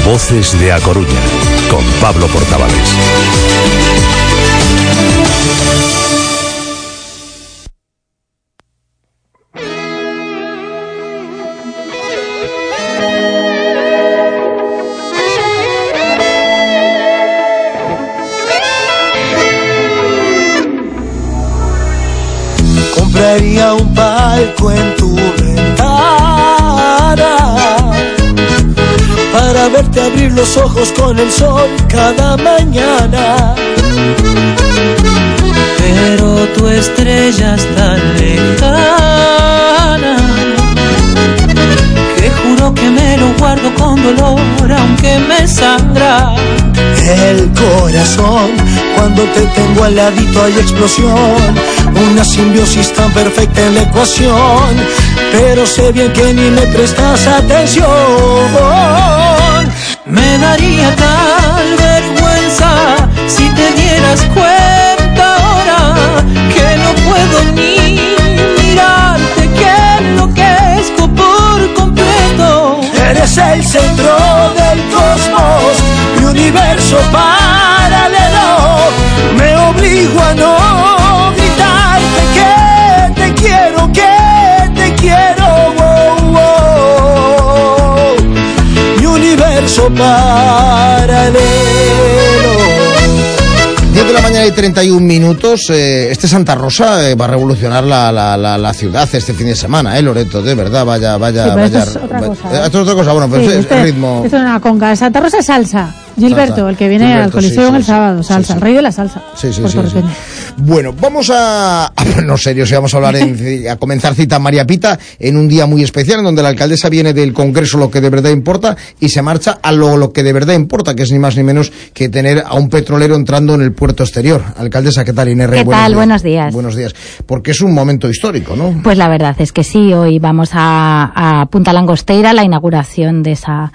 Voces de A Coruña, con Pablo Portavales. Compraría un palco en tu ventana para verte abrir los ojos con el sol cada mañana. Pero tu estrella es tan lejana que juro que me lo guardo con dolor, aunque me sangra el corazón. Cuando te tengo al ladito hay explosión, una simbiosis tan perfecta en la ecuación, pero sé bien que ni me prestas atención. Me daría tal vergüenza si te dieras cuenta ahora que no puedo ni mirarte, que enloquezco por completo. Eres el centro del cosmos, mi universo paralelo. Me obligo a no gritarte que te quiero, oh, oh. Mi universo paralelo. 10 de la mañana y 31 minutos. Este Santa Rosa va a revolucionar la ciudad este fin de semana, Loreto, de verdad, vaya. Sí, esto es otra cosa. Esto es otra cosa, bueno, pero sí, es ritmo. Esto es una conga. Santa Rosa es salsa. Gilberto, salsa. El que viene Gilberto, al Coliseo el sábado, salsa, el rey de la salsa. Sí. Bueno, vamos a no serio, si vamos a hablar a comenzar cita María Pita en un día muy especial en donde la alcaldesa viene del Congreso Lo que de verdad importa y se marcha a lo que de verdad importa, que es ni más ni menos que tener a un petrolero entrando en el puerto exterior. Alcaldesa, ¿qué tal, Inés Rey? ¿Qué tal? Buenos días. Buenos días. Porque es un momento histórico, ¿no? Pues la verdad es que sí, hoy vamos a Punta Langosteira, la inauguración de esa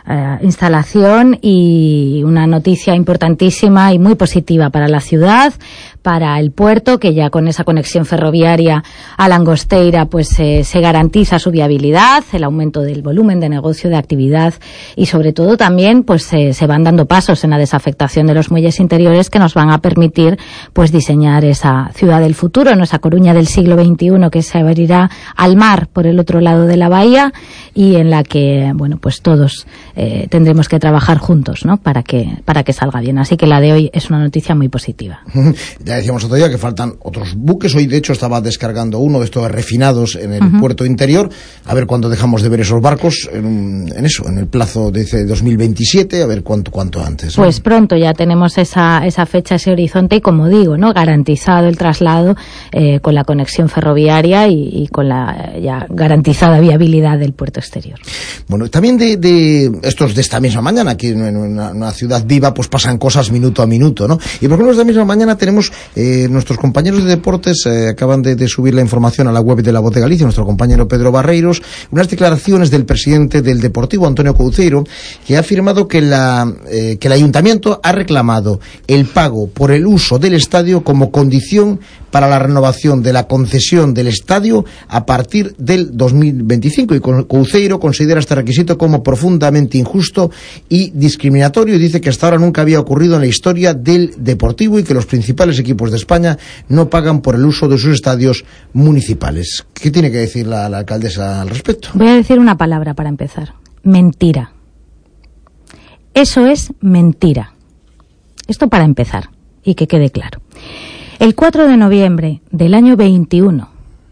instalación, y una noticia importantísima y muy positiva para la ciudad, para el puerto, que ya con esa conexión ferroviaria a Langosteira pues se garantiza su viabilidad, el aumento del volumen de negocio, de actividad, y sobre todo también pues se van dando pasos en la desafectación de los muelles interiores que nos van a permitir pues diseñar esa ciudad del futuro, ¿no? Esa Coruña del siglo XXI que se abrirá al mar por el otro lado de la bahía y en la que bueno pues todos tendremos que trabajar juntos, ¿no? Para que salga bien. Así que la de hoy es una noticia muy positiva. Ya decíamos otro día que faltan otros buques. Hoy, de hecho, estaba descargando uno de estos refinados en el puerto interior. A ver cuándo dejamos de ver esos barcos en el plazo de 2027, a ver cuánto antes, ¿no? Pues pronto ya tenemos esa fecha, ese horizonte, y como digo, ¿no? Garantizado el traslado con la conexión ferroviaria y con la ya garantizada viabilidad del puerto exterior. Bueno, también de estos de esta misma mañana, aquí en una ciudad viva, pues pasan cosas minuto a minuto, ¿no? Y por ejemplo, esta misma mañana tenemos nuestros compañeros de deportes acaban de subir la información a la web de La Voz de Galicia, nuestro compañero Pedro Barreiros, unas declaraciones del presidente del Deportivo, Antonio Couceiro, que ha afirmado que el ayuntamiento ha reclamado el pago por el uso del estadio como condición para la renovación de la concesión del estadio a partir del 2025, y Couceiro considera este requisito como profundamente injusto y discriminatorio, y dice que hasta ahora nunca había ocurrido en la historia del Deportivo y que los principales equipos de España no pagan por el uso de sus estadios municipales. ¿Qué tiene que decir la alcaldesa al respecto? Voy a decir una palabra para empezar: mentira. Eso es mentira. Esto para empezar, y que quede claro. El 4 de noviembre del año 21,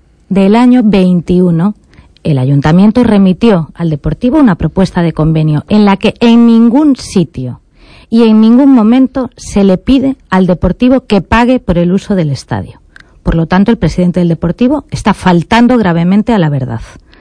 el Ayuntamiento remitió al Deportivo una propuesta de convenio en la que en ningún sitio y en ningún momento se le pide al Deportivo que pague por el uso del estadio. Por lo tanto, el presidente del Deportivo está faltando gravemente a la verdad.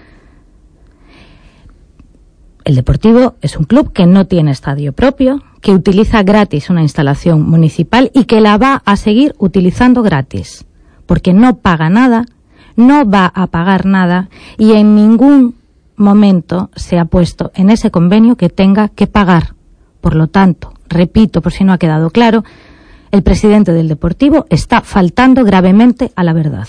El Deportivo es un club que no tiene estadio propio, que utiliza gratis una instalación municipal y que la va a seguir utilizando gratis, porque no paga nada, no va a pagar nada, y en ningún momento se ha puesto en ese convenio que tenga que pagar. Por lo tanto, repito, por si no ha quedado claro, el presidente del Deportivo está faltando gravemente a la verdad.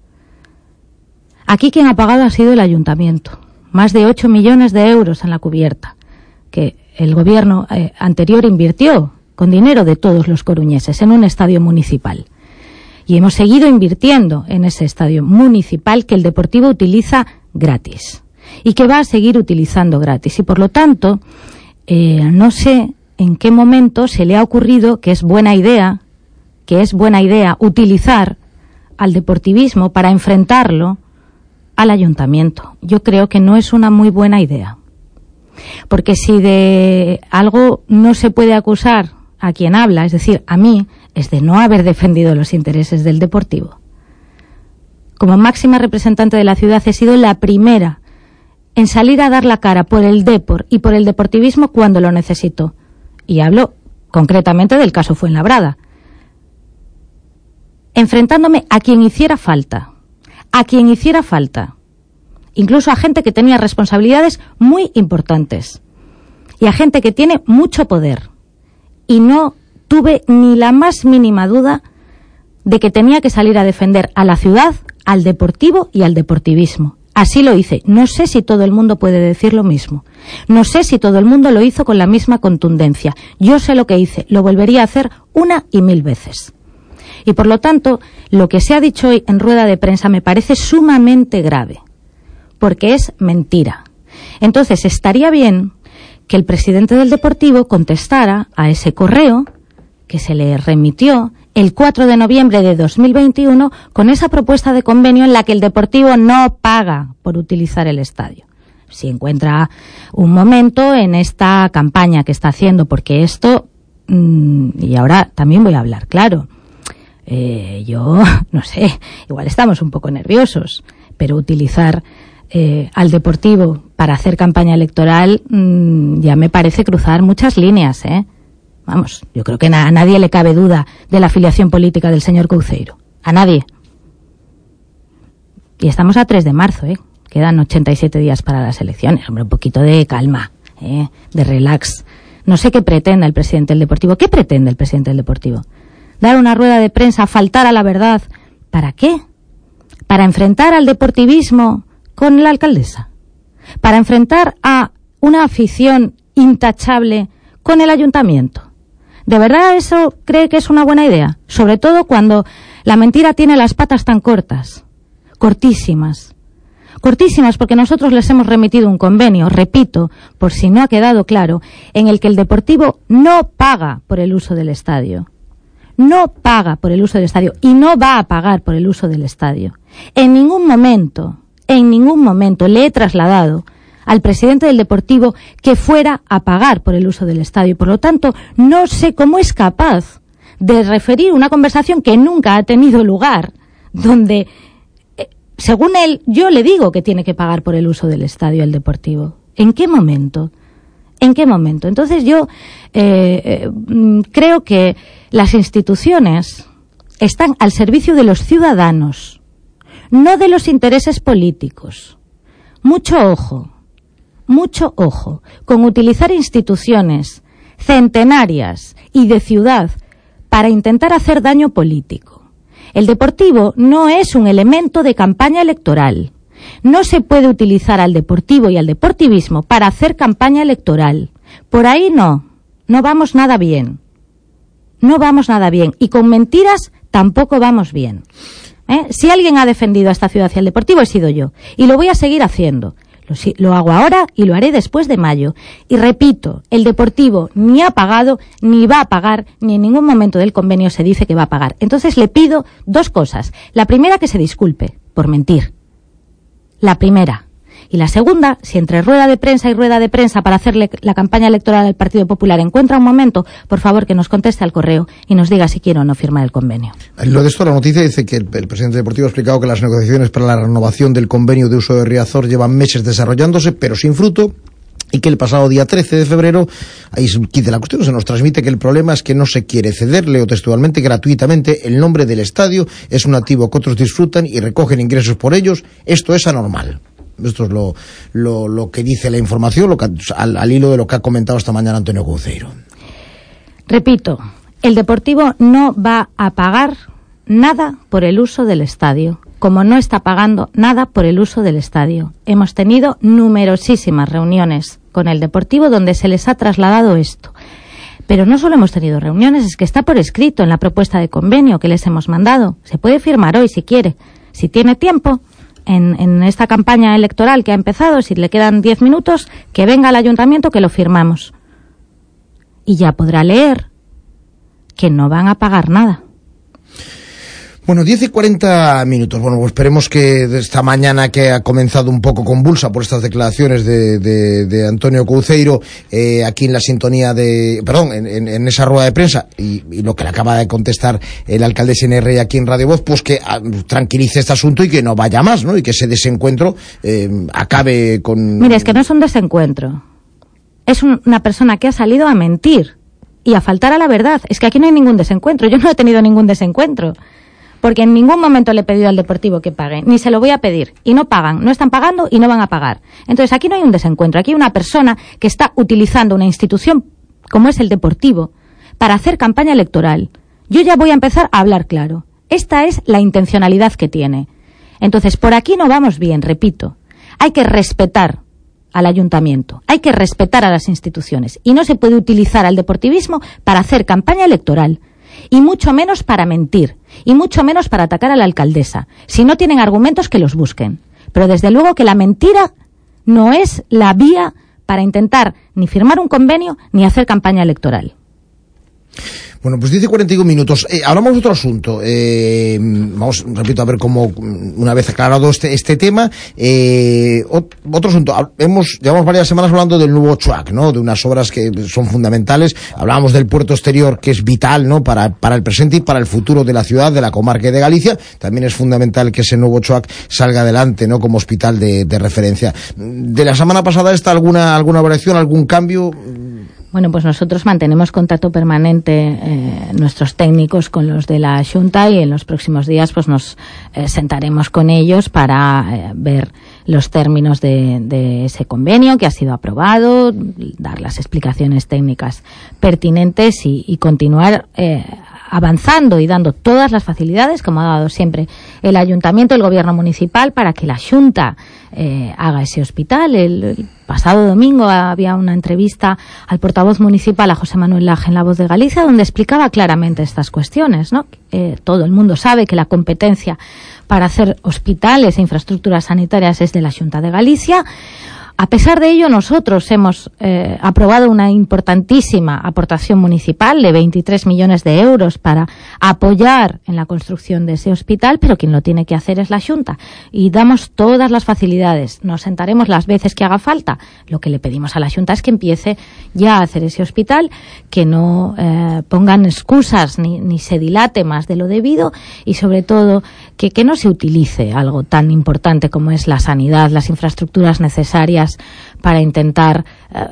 Aquí quien ha pagado ha sido el Ayuntamiento. Más de 8 millones de euros en la cubierta, que el gobierno anterior invirtió con dinero de todos los coruñeses en un estadio municipal. Y hemos seguido invirtiendo en ese estadio municipal que el Deportivo utiliza gratis y que va a seguir utilizando gratis. Y por lo tanto, no sé en qué momento se le ha ocurrido que es buena idea utilizar al deportivismo para enfrentarlo al ayuntamiento. Yo creo que no es una muy buena idea. Porque si de algo no se puede acusar a quien habla, es decir, a mí, es de no haber defendido los intereses del Deportivo. Como máxima representante de la ciudad he sido la primera en salir a dar la cara por el Depor y por el deportivismo cuando lo necesitó. Y hablo concretamente del caso Fuenlabrada. Enfrentándome a quien hiciera falta. Incluso a gente que tenía responsabilidades muy importantes. Y a gente que tiene mucho poder. Y no tuve ni la más mínima duda de que tenía que salir a defender a la ciudad, al deportivo y al deportivismo. Así lo hice. No sé si todo el mundo puede decir lo mismo. No sé si todo el mundo lo hizo con la misma contundencia. Yo sé lo que hice. Lo volvería a hacer 1 y 1000 veces. Y por lo tanto, lo que se ha dicho hoy en rueda de prensa me parece sumamente grave. Porque es mentira. Entonces, estaría bien que el presidente del Deportivo contestara a ese correo que se le remitió el 4 de noviembre de 2021 con esa propuesta de convenio en la que el Deportivo no paga por utilizar el estadio. Si encuentra un momento en esta campaña que está haciendo, porque esto, y ahora también voy a hablar claro, yo no sé, igual estamos un poco nerviosos, pero utilizar al Deportivo para hacer campaña electoral ya me parece cruzar muchas líneas, Vamos, yo creo que a nadie le cabe duda de la afiliación política del señor Couceiro. A nadie. Y estamos a 3 de marzo, Quedan 87 días para las elecciones. Hombre, un poquito de calma, de relax. No sé qué pretende el presidente del Deportivo. ¿Qué pretende el presidente del Deportivo? ¿Dar una rueda de prensa, faltar a la verdad? ¿Para qué? ¿Para enfrentar al deportivismo con la alcaldesa? ¿Para enfrentar a una afición intachable con el ayuntamiento? ¿De verdad eso cree que es una buena idea? Sobre todo cuando la mentira tiene las patas tan cortas, cortísimas. Cortísimas porque nosotros les hemos remitido un convenio, repito, por si no ha quedado claro, en el que el Deportivo no paga por el uso del estadio. No paga por el uso del estadio y no va a pagar por el uso del estadio. En ningún momento le he trasladado al presidente del Deportivo que fuera a pagar por el uso del estadio. Por lo tanto, no sé cómo es capaz de referir una conversación que nunca ha tenido lugar, donde, según él, yo le digo que tiene que pagar por el uso del estadio el Deportivo. ¿En qué momento? ¿En qué momento? Entonces yo creo que las instituciones están al servicio de los ciudadanos, no de los intereses políticos. Mucho ojo con utilizar instituciones centenarias y de ciudad para intentar hacer daño político. El Deportivo no es un elemento de campaña electoral. No se puede utilizar al Deportivo y al deportivismo para hacer campaña electoral. Por ahí no vamos nada bien. No vamos nada bien. Y con mentiras tampoco vamos bien. Si alguien ha defendido a esta ciudad y al Deportivo he sido yo. Y lo voy a seguir haciendo. Lo hago ahora y lo haré después de mayo. Y repito, el Deportivo ni ha pagado, ni va a pagar, ni en ningún momento del convenio se dice que va a pagar. Entonces le pido 2 cosas. La primera, que se disculpe por mentir. La primera. Y la segunda, si entre rueda de prensa y rueda de prensa para hacerle la campaña electoral al Partido Popular encuentra un momento, por favor que nos conteste al correo y nos diga si quiere o no firmar el convenio. Lo de esto, la noticia dice que el presidente deportivo ha explicado que las negociaciones para la renovación del convenio de uso de Riazor llevan meses desarrollándose, pero sin fruto, y que el pasado día 13 de febrero, ahí se quita la cuestión, se nos transmite que el problema es que no se quiere ceder, leo textualmente, gratuitamente, el nombre del estadio, es un activo que otros disfrutan y recogen ingresos por ellos, esto es anormal. Esto es lo que dice la información, al hilo de lo que ha comentado esta mañana Antonio Couceiro. Repito, el Deportivo no va a pagar nada por el uso del estadio, como no está pagando nada por el uso del estadio. Hemos tenido numerosísimas reuniones con el Deportivo donde se les ha trasladado esto. Pero no solo hemos tenido reuniones, es que está por escrito en la propuesta de convenio que les hemos mandado. Se puede firmar hoy si quiere. Si tiene tiempo, en esta campaña electoral que ha empezado, si le quedan 10 minutos, que venga al ayuntamiento que lo firmamos. Y ya podrá leer que no van a pagar nada. Bueno, 10 y 40 minutos. Bueno, pues esperemos que esta mañana, que ha comenzado un poco convulsa por estas declaraciones de Antonio Couceiro, aquí en la sintonía en esa rueda de prensa, y lo que le acaba de contestar el alcalde SNR aquí en Radio Voz, pues que tranquilice este asunto y que no vaya más, ¿no? Y que ese desencuentro acabe con... Mire, es que no es un desencuentro. Es una persona que ha salido a mentir y a faltar a la verdad. Es que aquí no hay ningún desencuentro. Yo no he tenido ningún desencuentro. Porque en ningún momento le he pedido al Deportivo que pague, ni se lo voy a pedir. Y no pagan, no están pagando y no van a pagar. Entonces aquí no hay un desencuentro, aquí hay una persona que está utilizando una institución como es el Deportivo para hacer campaña electoral. Yo ya voy a empezar a hablar claro. Esta es la intencionalidad que tiene. Entonces por aquí no vamos bien, repito. Hay que respetar al ayuntamiento, hay que respetar a las instituciones. Y no se puede utilizar al deportivismo para hacer campaña electoral. Y mucho menos para mentir, y mucho menos para atacar a la alcaldesa. Si no tienen argumentos, que los busquen. Pero desde luego que la mentira no es la vía para intentar ni firmar un convenio ni hacer campaña electoral. Bueno, pues 10 y 41 minutos. Hablamos de otro asunto. Vamos, repito, a ver cómo, una vez aclarado este tema, otro asunto. Llevamos varias semanas hablando del nuevo CHUAC, ¿no? De unas obras que son fundamentales. Hablábamos del puerto exterior, que es vital, ¿no? Para el presente y para el futuro de la ciudad, de la comarca y de Galicia. También es fundamental que ese nuevo CHUAC salga adelante, ¿no? Como hospital de referencia. ¿De la semana pasada está alguna variación, algún cambio? Bueno, pues nosotros mantenemos contacto permanente, nuestros técnicos, con los de la Xunta, y en los próximos días pues nos sentaremos con ellos para ver los términos de ese convenio que ha sido aprobado, dar las explicaciones técnicas pertinentes y continuar avanzando y dando todas las facilidades, como ha dado siempre el Ayuntamiento, el Gobierno Municipal, para que la Xunta haga ese hospital. El pasado domingo había una entrevista al portavoz municipal, a José Manuel Laje, en La Voz de Galicia, donde explicaba claramente estas cuestiones, ¿no? Todo el mundo sabe que la competencia para hacer hospitales e infraestructuras sanitarias es de la Xunta de Galicia. A pesar de ello, nosotros hemos aprobado una importantísima aportación municipal de 23 millones de euros para apoyar en la construcción de ese hospital, pero quien lo tiene que hacer es la Xunta. Y damos todas las facilidades. Nos sentaremos las veces que haga falta. Lo que le pedimos a la Xunta es que empiece ya a hacer ese hospital, que no pongan excusas ni se dilate más de lo debido, y sobre todo que no se utilice algo tan importante como es la sanidad, las infraestructuras necesarias para intentar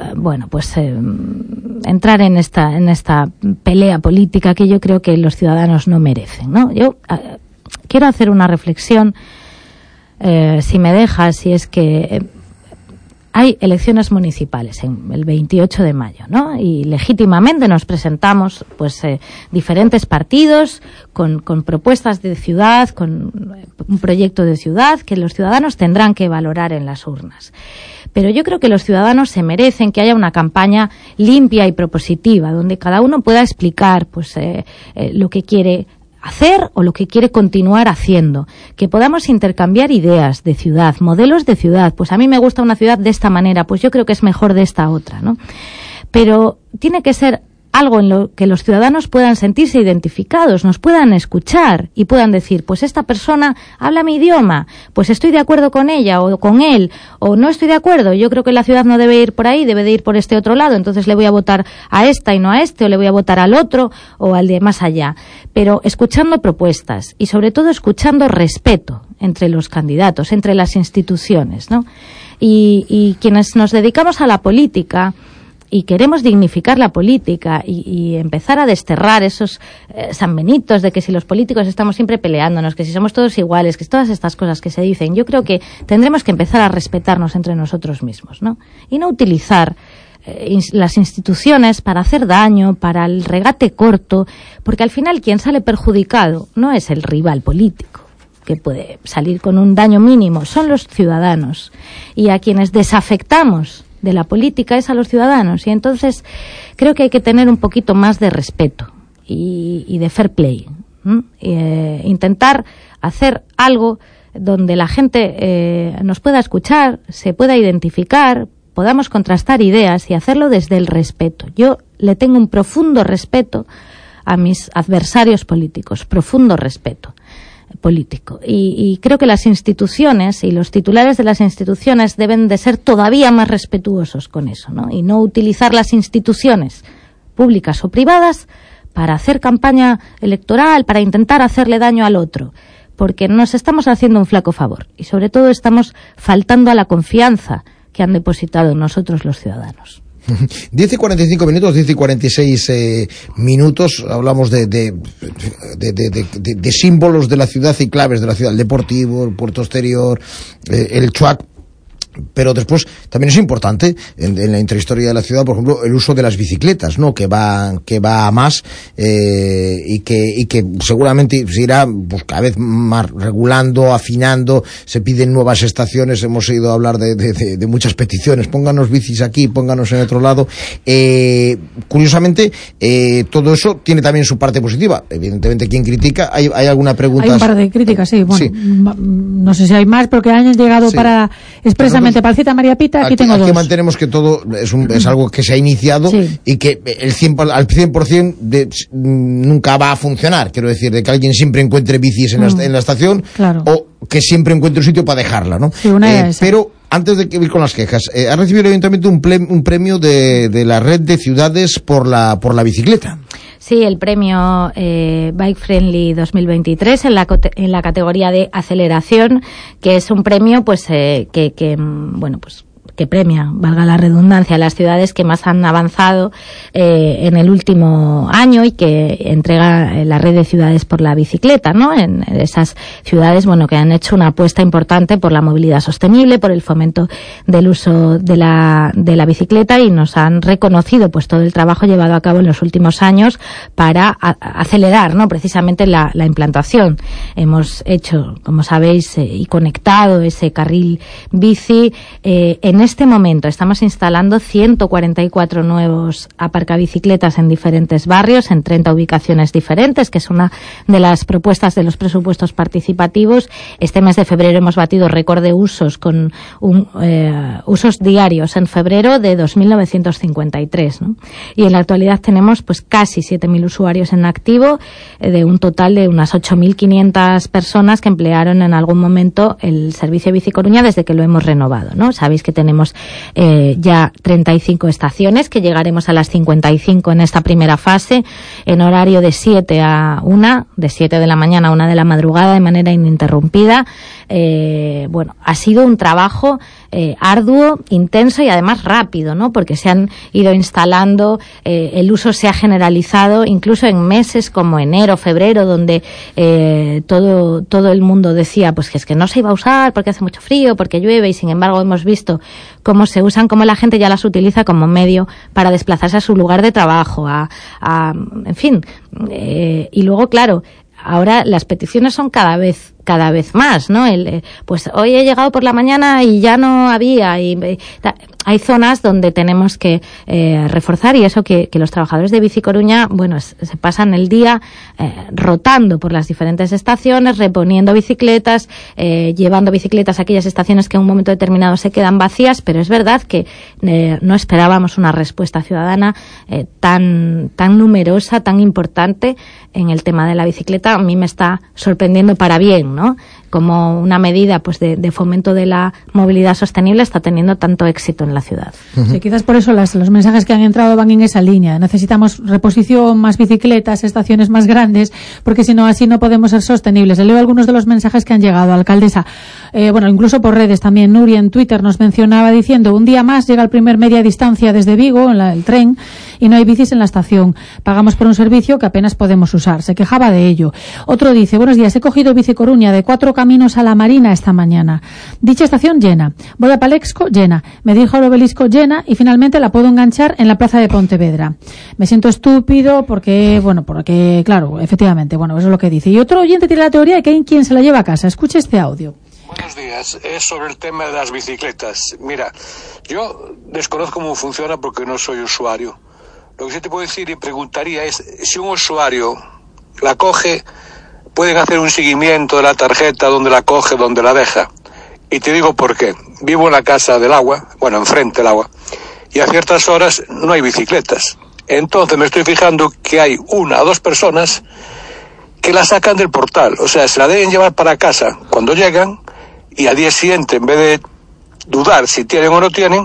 entrar en esta pelea política que yo creo que los ciudadanos no merecen, ¿no? Yo quiero hacer una reflexión, si me dejas, y es que hay elecciones municipales el 28 de mayo, ¿no? Y legítimamente nos presentamos diferentes partidos con propuestas de ciudad, con un proyecto de ciudad que los ciudadanos tendrán que valorar en las urnas. Pero yo creo que los ciudadanos se merecen que haya una campaña limpia y propositiva, donde cada uno pueda explicar lo que quiere hacer o lo que quiere continuar haciendo, que podamos intercambiar ideas de ciudad, modelos de ciudad. Pues a mí me gusta una ciudad de esta manera, pues yo creo que es mejor de esta otra, ¿no? Pero tiene que ser algo en lo que los ciudadanos puedan sentirse identificados, nos puedan escuchar y puedan decir, pues esta persona habla mi idioma, pues estoy de acuerdo con ella o con él, o no estoy de acuerdo, yo creo que la ciudad no debe ir por ahí, debe de ir por este otro lado, entonces le voy a votar a esta y no a este, o le voy a votar al otro o al de más allá. Pero escuchando propuestas y sobre todo escuchando respeto entre los candidatos, entre las instituciones, ¿no? Y quienes nos dedicamos a la política y queremos dignificar la política y empezar a desterrar esos sanbenitos de que si los políticos estamos siempre peleándonos, que si somos todos iguales, que todas estas cosas que se dicen, yo creo que tendremos que empezar a respetarnos entre nosotros mismos, ¿no? Y no utilizar las instituciones para hacer daño, para el regate corto, porque al final quien sale perjudicado no es el rival político, que puede salir con un daño mínimo, son los ciudadanos. Y a quienes desafectamos de la política es a los ciudadanos, y entonces creo que hay que tener un poquito más de respeto y de fair play. Intentar hacer algo donde la gente nos pueda escuchar, se pueda identificar, podamos contrastar ideas y hacerlo desde el respeto. Yo le tengo un profundo respeto a mis adversarios políticos, profundo respeto político. Y creo que las instituciones y los titulares de las instituciones deben de ser todavía más respetuosos con eso, ¿no? Y no utilizar las instituciones públicas o privadas para hacer campaña electoral, para intentar hacerle daño al otro, porque nos estamos haciendo un flaco favor y sobre todo estamos faltando a la confianza que han depositado en nosotros los ciudadanos. 10 y 45 minutos, 10 y 46 minutos, hablamos de símbolos de la ciudad y claves de la ciudad, el Deportivo, el Puerto Exterior, el Chuac. Pero después también es importante en la intrahistoria de la ciudad, por ejemplo, el uso de las bicicletas, ¿no? Que va a más, y que seguramente se irá pues cada vez más regulando, afinando. Se piden nuevas estaciones, hemos oído hablar de muchas peticiones, pónganos bicis aquí, pónganos en otro lado. Curiosamente, todo eso tiene también su parte positiva. Evidentemente, quien critica, hay alguna pregunta. Hay un par de críticas, sí. Bueno, sí. No sé si hay más, porque han llegado para expresamente para el Cita María Pita, aquí tengo dos. Aquí mantenemos que todo es algo que se ha iniciado, sí, y que al 100% nunca va a funcionar. Quiero decir, de que alguien siempre encuentre bicis en la estación, claro, o que siempre encuentre un sitio para dejarla, ¿no? Sí, pero antes de ir con las quejas, ha recibido el Ayuntamiento un premio de la red de ciudades por la bicicleta. Sí, el premio Bike Friendly 2023 en la categoría de aceleración, que es un premio pues que premia, valga la redundancia, a las ciudades que más han avanzado en el último año y que entrega la red de ciudades por la bicicleta, ¿no? En esas ciudades, que han hecho una apuesta importante por la movilidad sostenible, por el fomento del uso de la bicicleta, y nos han reconocido pues todo el trabajo llevado a cabo en los últimos años para acelerar, ¿no? Precisamente la implantación. Hemos hecho, como sabéis, y conectado ese carril bici. En este momento estamos instalando 144 nuevos aparcabicicletas en diferentes barrios, en 30 ubicaciones diferentes, que es una de las propuestas de los presupuestos participativos. Este mes de febrero hemos batido récord de usos, con usos diarios en febrero de 2.953, ¿no? Y en la actualidad tenemos pues casi 7.000 usuarios en activo, de un total de unas 8.500 personas que emplearon en algún momento el servicio Bici Coruña desde que lo hemos renovado, ¿no? Sabéis que tenemos ya 35 estaciones, que llegaremos a las 55 en esta primera fase, en horario de 7 a 1, de 7 de la mañana a 1 de la madrugada, de manera ininterrumpida. Ha sido un trabajo arduo, intenso y además rápido, ¿no? Porque se han ido instalando, el uso se ha generalizado, incluso en meses como enero, febrero, donde todo el mundo decía pues que es que no se iba a usar porque hace mucho frío, porque llueve, y sin embargo hemos visto cómo se usan, cómo la gente ya las utiliza como medio para desplazarse a su lugar de trabajo, en fin, y luego, claro, ahora las peticiones son cada vez más, ¿no? Pues hoy he llegado por la mañana y ya no había, hay zonas donde tenemos que reforzar, y eso que los trabajadores de Bici Coruña, se pasan el día rotando por las diferentes estaciones, reponiendo bicicletas, llevando bicicletas a aquellas estaciones que en un momento determinado se quedan vacías, pero es verdad que no esperábamos una respuesta ciudadana tan numerosa, tan importante en el tema de la bicicleta. A mí me está sorprendiendo para bien, ¿no? Como una medida pues de fomento de la movilidad sostenible está teniendo tanto éxito en la ciudad. Sí, quizás por eso los mensajes que han entrado van en esa línea. Necesitamos reposición, más bicicletas, estaciones más grandes, porque si no, así no podemos ser sostenibles. Le leo algunos de los mensajes que han llegado, alcaldesa. Incluso por redes también. Nuria en Twitter nos mencionaba diciendo: un día más llega el primer media distancia desde Vigo, el tren, y no hay bicis en la estación. Pagamos por un servicio que apenas podemos usar. Se quejaba de ello. Otro dice: buenos días, he cogido Bici Coruña de 4 caminos a la Marina esta mañana. Dicha estación llena. Voy a Palexco, llena. Me dirijo al Obelisco, llena, y finalmente la puedo enganchar en la plaza de Pontevedra. Me siento estúpido porque, claro, efectivamente, eso es lo que dice. Y otro oyente tiene la teoría de que hay quien se la lleva a casa. Escuche este audio. Buenos días. Es sobre el tema de las bicicletas. Mira, yo desconozco cómo funciona porque no soy usuario. Lo que sí te puedo decir y preguntaría es si un usuario la coge, pueden hacer un seguimiento de la tarjeta, dónde la coge, dónde la deja. Y te digo por qué. Vivo en la casa del agua, bueno, enfrente del agua, y a ciertas horas no hay bicicletas. Entonces me estoy fijando que hay 1 o 2 personas que la sacan del portal. O sea, se la deben llevar para casa cuando llegan, y al día siguiente, en vez de dudar si tienen o no tienen,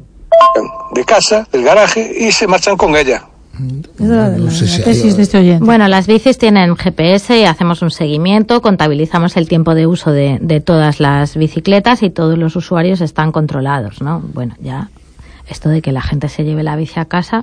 de casa, del garaje, y se marchan con ella. La tesis de este oyente. Bueno, las bicis tienen GPS y hacemos un seguimiento, contabilizamos el tiempo de uso de todas las bicicletas y todos los usuarios están controlados, ¿no? Bueno, ya esto de que la gente se lleve la bici a casa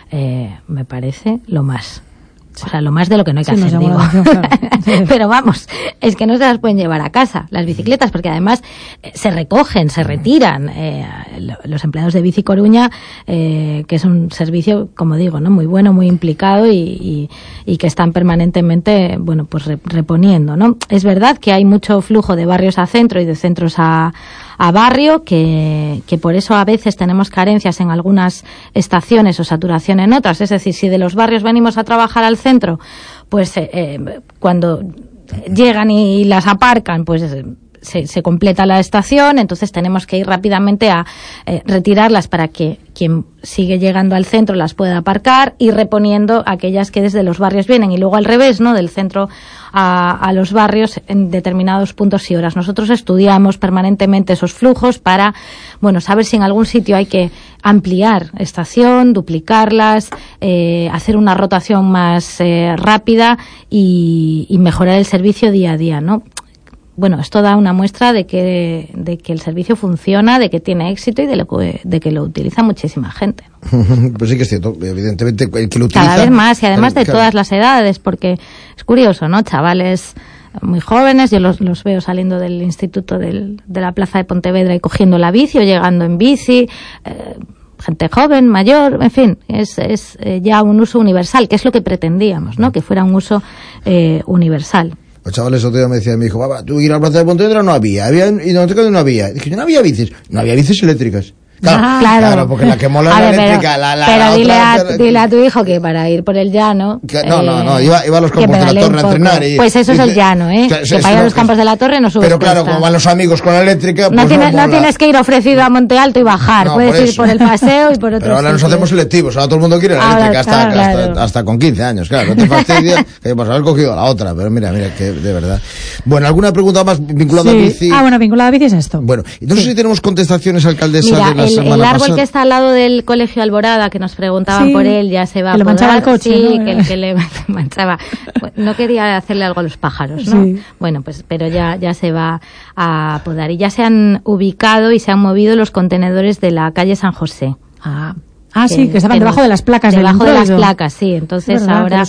me parece lo más. O sea, lo más de lo que no hay que hacer, digo. Claro. Pero vamos, es que no se las pueden llevar a casa, las bicicletas, porque además se recogen, se retiran. Los empleados de Bici Coruña, que es un servicio, como digo, ¿no? Muy bueno, muy implicado y que están permanentemente, bueno, pues reponiendo, ¿no? Es verdad que hay mucho flujo de barrios a centro y de centros a barrio, que por eso a veces tenemos carencias en algunas estaciones o saturación en otras. Es decir, si de los barrios venimos a trabajar al centro, pues cuando llegan y las aparcan, pues se completa la estación, entonces tenemos que ir rápidamente a retirarlas para que quien sigue llegando al centro las pueda aparcar, y reponiendo aquellas que desde los barrios vienen, y luego al revés, ¿no? Del centro a los barrios en determinados puntos y horas. Nosotros estudiamos permanentemente esos flujos para, bueno, saber si en algún sitio hay que ampliar estación, duplicarlas, hacer una rotación más rápida y mejorar el servicio día a día, ¿no? Bueno, esto da una muestra de que el servicio funciona, de que tiene éxito y de que lo utiliza muchísima gente, ¿no? Pues sí que es cierto, evidentemente el que lo utiliza... Cada vez más, y además de todas las edades, porque es curioso, ¿no? Chavales muy jóvenes, yo los veo saliendo del instituto de la plaza de Pontevedra y cogiendo la bici o llegando en bici, gente joven, mayor, en fin, es ya un uso universal, que es lo que pretendíamos, ¿no? Que fuera un uso universal. Los chavales otro día me decían, me dijo, papá, tú ir a la plaza de Pontevedra no había, y no había. Dije, no había bicis eléctricas. Claro, porque la que mola la eléctrica, pero dile a tu hijo que para ir por el llano... No, iba a los campos de la Torre a entrenar. Pues eso es el llano, ¿eh? Que para ir a los campos de la Torre no subes. Pero claro, como van los amigos con la eléctrica... No tienes que ir ofrecido a Monte Alto y bajar, puedes ir por el paseo y por otro. Pero ahora nos hacemos selectivos, ahora todo el mundo quiere la eléctrica, hasta con 15 años, claro, no te fastidia que pues haber cogido la otra, pero mira, que de verdad. Bueno, ¿alguna pregunta más vinculada a bici? Vinculada a bici es esto. Bueno, no sé si tenemos contestaciones, alcaldesa, de la semana pasada. El árbol que está al lado del Colegio Alborada, que nos preguntaban por él, ya se va a podar. Que le manchaba el coche. Sí, ¿no? que le manchaba. No quería hacerle algo a los pájaros, ¿no? Sí. Bueno, pues, pero ya se va a podar. Y ya se han ubicado y se han movido los contenedores de la calle San José. Sí, que estaban debajo de las placas. Debajo de las placas, sí. Entonces ahora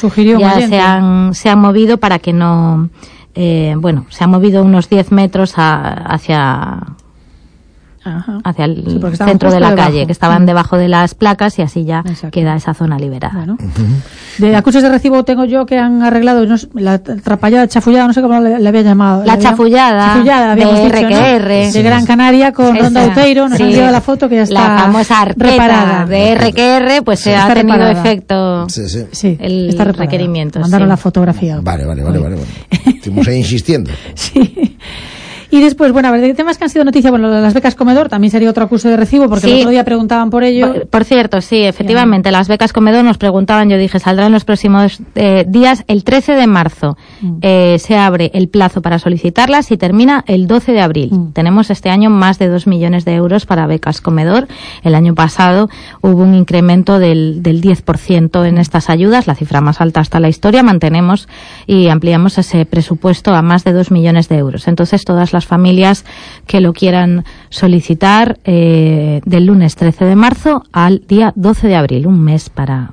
ya se han movido para que no... se han movido unos 10 metros hacia el centro de la calle, que estaban debajo de las placas, y así ya queda esa zona liberada. Bueno. De acusos de recibo tengo yo que han arreglado la trapallada, chafullada, no sé cómo le había llamado. La chafullada de RQR. ¿no? De Gran Canaria con Ronda Outeiro, nos han enviado la foto que ya está la famosa arqueta reparada. De RQR, pues se ha tenido efecto el requerimiento. Mandaron la fotografía. Vale. Estuvimos ahí insistiendo. Sí. Y después, bueno, a ver, de temas que han sido noticia, bueno, las becas comedor también sería otro acuso de recibo, porque el otro día preguntaban por ello. Por cierto, sí, efectivamente, las becas comedor nos preguntaban, yo dije, saldrán en los próximos días. El 13 de marzo se abre el plazo para solicitarlas y termina el 12 de abril. Tenemos este año más de 2 millones de euros para becas comedor. El año pasado hubo un incremento del 10% en estas ayudas, la cifra más alta hasta la historia. Mantenemos y ampliamos ese presupuesto a más de 2 millones de euros. Entonces, todas las familias que lo quieran solicitar del lunes 13 de marzo al día 12 de abril, un mes para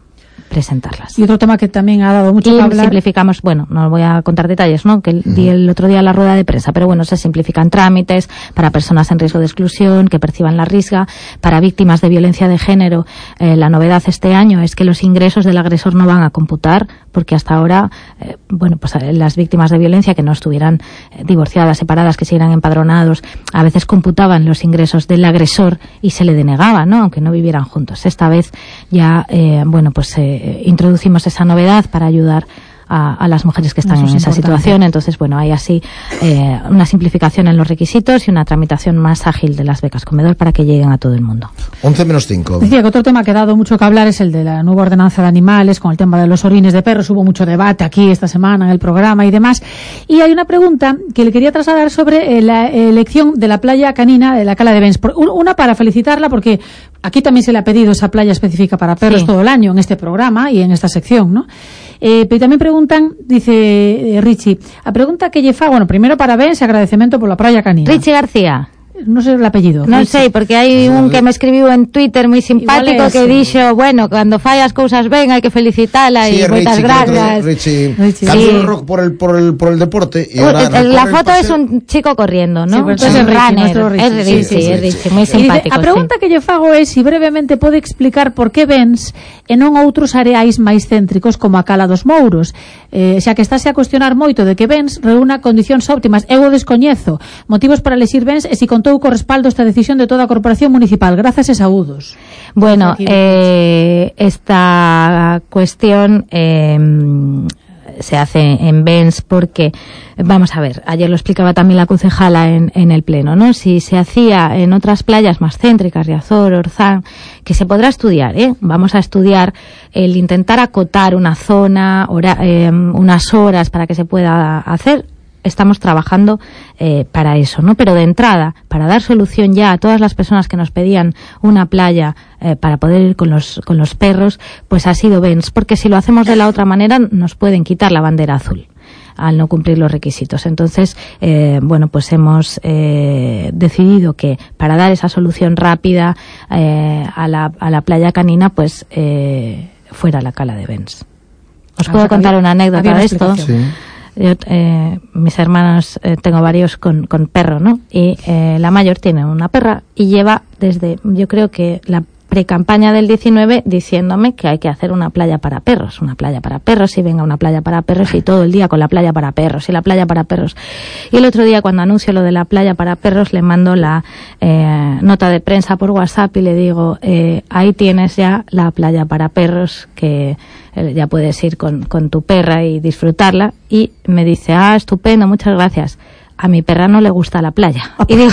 presentarlas. Y otro tema que también ha dado mucho que hablar. Simplificamos, bueno, no voy a contar detalles, ¿no? Que di el otro día la rueda de prensa, pero bueno, se simplifican trámites para personas en riesgo de exclusión, que perciban la risga, para víctimas de violencia de género. La novedad este año es que los ingresos del agresor no van a computar, porque hasta ahora, pues las víctimas de violencia que no estuvieran divorciadas, separadas, que siguieran empadronados, a veces computaban los ingresos del agresor y se le denegaba, ¿no? Aunque no vivieran juntos. Esta vez ya, introducimos esa novedad para ayudar a las mujeres que están en esa situación. Entonces, bueno, hay así una simplificación en los requisitos y una tramitación más ágil de las becas comedor para que lleguen a todo el mundo. 11:05. Decía que otro tema que ha dado mucho que hablar es el de la nueva ordenanza de animales, con el tema de los orines de perros. Hubo mucho debate aquí esta semana en el programa y demás. Y hay una pregunta que le quería trasladar sobre la elección de la playa canina de la Cala de Bens. Una, para felicitarla, porque aquí también se le ha pedido esa playa específica para perros todo el año en este programa y en esta sección, ¿no? Pero también preguntan, dice Richie, a pregunta que lle fa, bueno, primero parabéns e agradecemento pola praia canina. Richie García. No sé el apellido. Non sei, porque hai un que me escribiu en Twitter moi simpático que dixo, bueno, cando fai as cousas ben hai que felicitala e moitas grazas. Richie. Cambió el rock por el deporte y ahora la foto es un chico corriendo, ¿no? Sí, pues es un runner. Es Richie, moi simpático. A pregunta que lle fago é se brevemente pode explicar por que Bens e non outros areais máis céntricos como a Cala dos Mouros, xa que estáse a cuestionar moito de que Bens reúna condicións óptimas. Eu o descoñezo. Motivos para elexir Bens e si contou co respaldo esta decisión de toda a corporación municipal. Grazas e saúdos. Bueno, esta cuestión se hace en Bens porque, vamos a ver, ayer lo explicaba también la concejala en el pleno, ¿no? Si se hacía en otras playas más céntricas, Riazor, Orzán, que se podrá estudiar, vamos a estudiar el intentar acotar una zona, unas horas para que se pueda hacer. Estamos trabajando para eso, ¿no? Pero de entrada, para dar solución ya a todas las personas que nos pedían una playa para poder ir con los perros, pues ha sido Bens, porque si lo hacemos de la otra manera nos pueden quitar la bandera azul al no cumplir los requisitos. Entonces, pues hemos decidido que para dar esa solución rápida a la playa canina, pues fuera la Cala de Bens. ¿Os puedo contar una anécdota de esto? Sí. Yo, mis hermanos, tengo varios con perro, ¿no? Y la mayor tiene una perra y lleva desde, yo creo que la precampaña del 19 diciéndome que hay que hacer una playa para perros, y venga una playa para perros y todo el día con la playa para perros y la playa para perros. Y el otro día, cuando anuncio lo de la playa para perros, le mando la nota de prensa por WhatsApp y le digo, ahí tienes ya la playa para perros, que ya puedes ir con tu perra y disfrutarla. Y me dice, estupendo, muchas gracias. A mi perra no le gusta la playa. Y digo,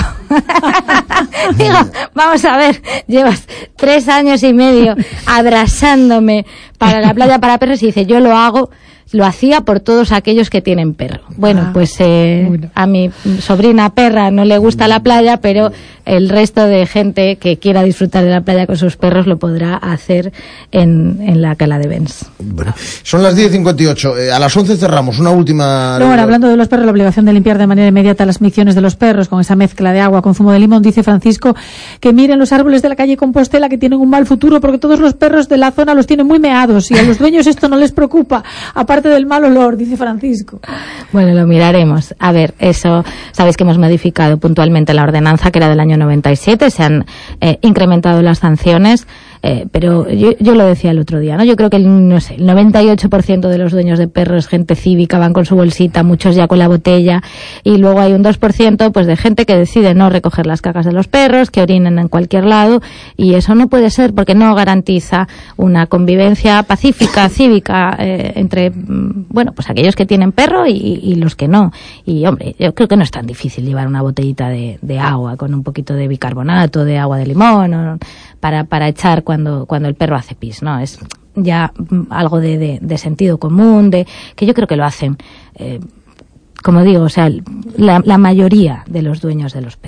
vamos a ver, llevas 3 años y medio abrazándome para la playa para perros, y dice, yo lo hacía por todos aquellos que tienen perro. Bueno, pues a mi sobrina perra no le gusta la playa, pero el resto de gente que quiera disfrutar de la playa con sus perros lo podrá hacer en la Cala de Bens. Bueno, son las 10:58. A las 11 cerramos. Una última... Bueno, hablando de los perros, la obligación de limpiar de manera inmediata las micciones de los perros con esa mezcla de agua con zumo de limón. Dice Francisco que miren los árboles de la calle Compostela, que tienen un mal futuro porque todos los perros de la zona los tienen muy meados y a los dueños esto no les preocupa, aparte del mal olor, dice Francisco. Bueno, lo miraremos. A ver, eso, sabéis que hemos modificado puntualmente la ordenanza, que era del año 97, se han incrementado las sanciones, pero yo lo decía el otro día, ¿no? Yo creo que el 98% de los dueños de perros, gente cívica, van con su bolsita, muchos ya con la botella, y luego hay un 2% pues de gente que decide no recoger las cacas de los perros, que orinen en cualquier lado, y eso no puede ser porque no garantiza una convivencia pacífica, cívica, entre, pues aquellos que tienen perro y los que no. Y hombre, yo creo que no es tan difícil llevar una botellita de agua con un poquito de bicarbonato, de agua de limón, para echar cuando el perro hace pis, ¿no? Es ya algo de sentido común, que yo creo que lo hacen, como digo, o sea, la mayoría de los dueños de los perros.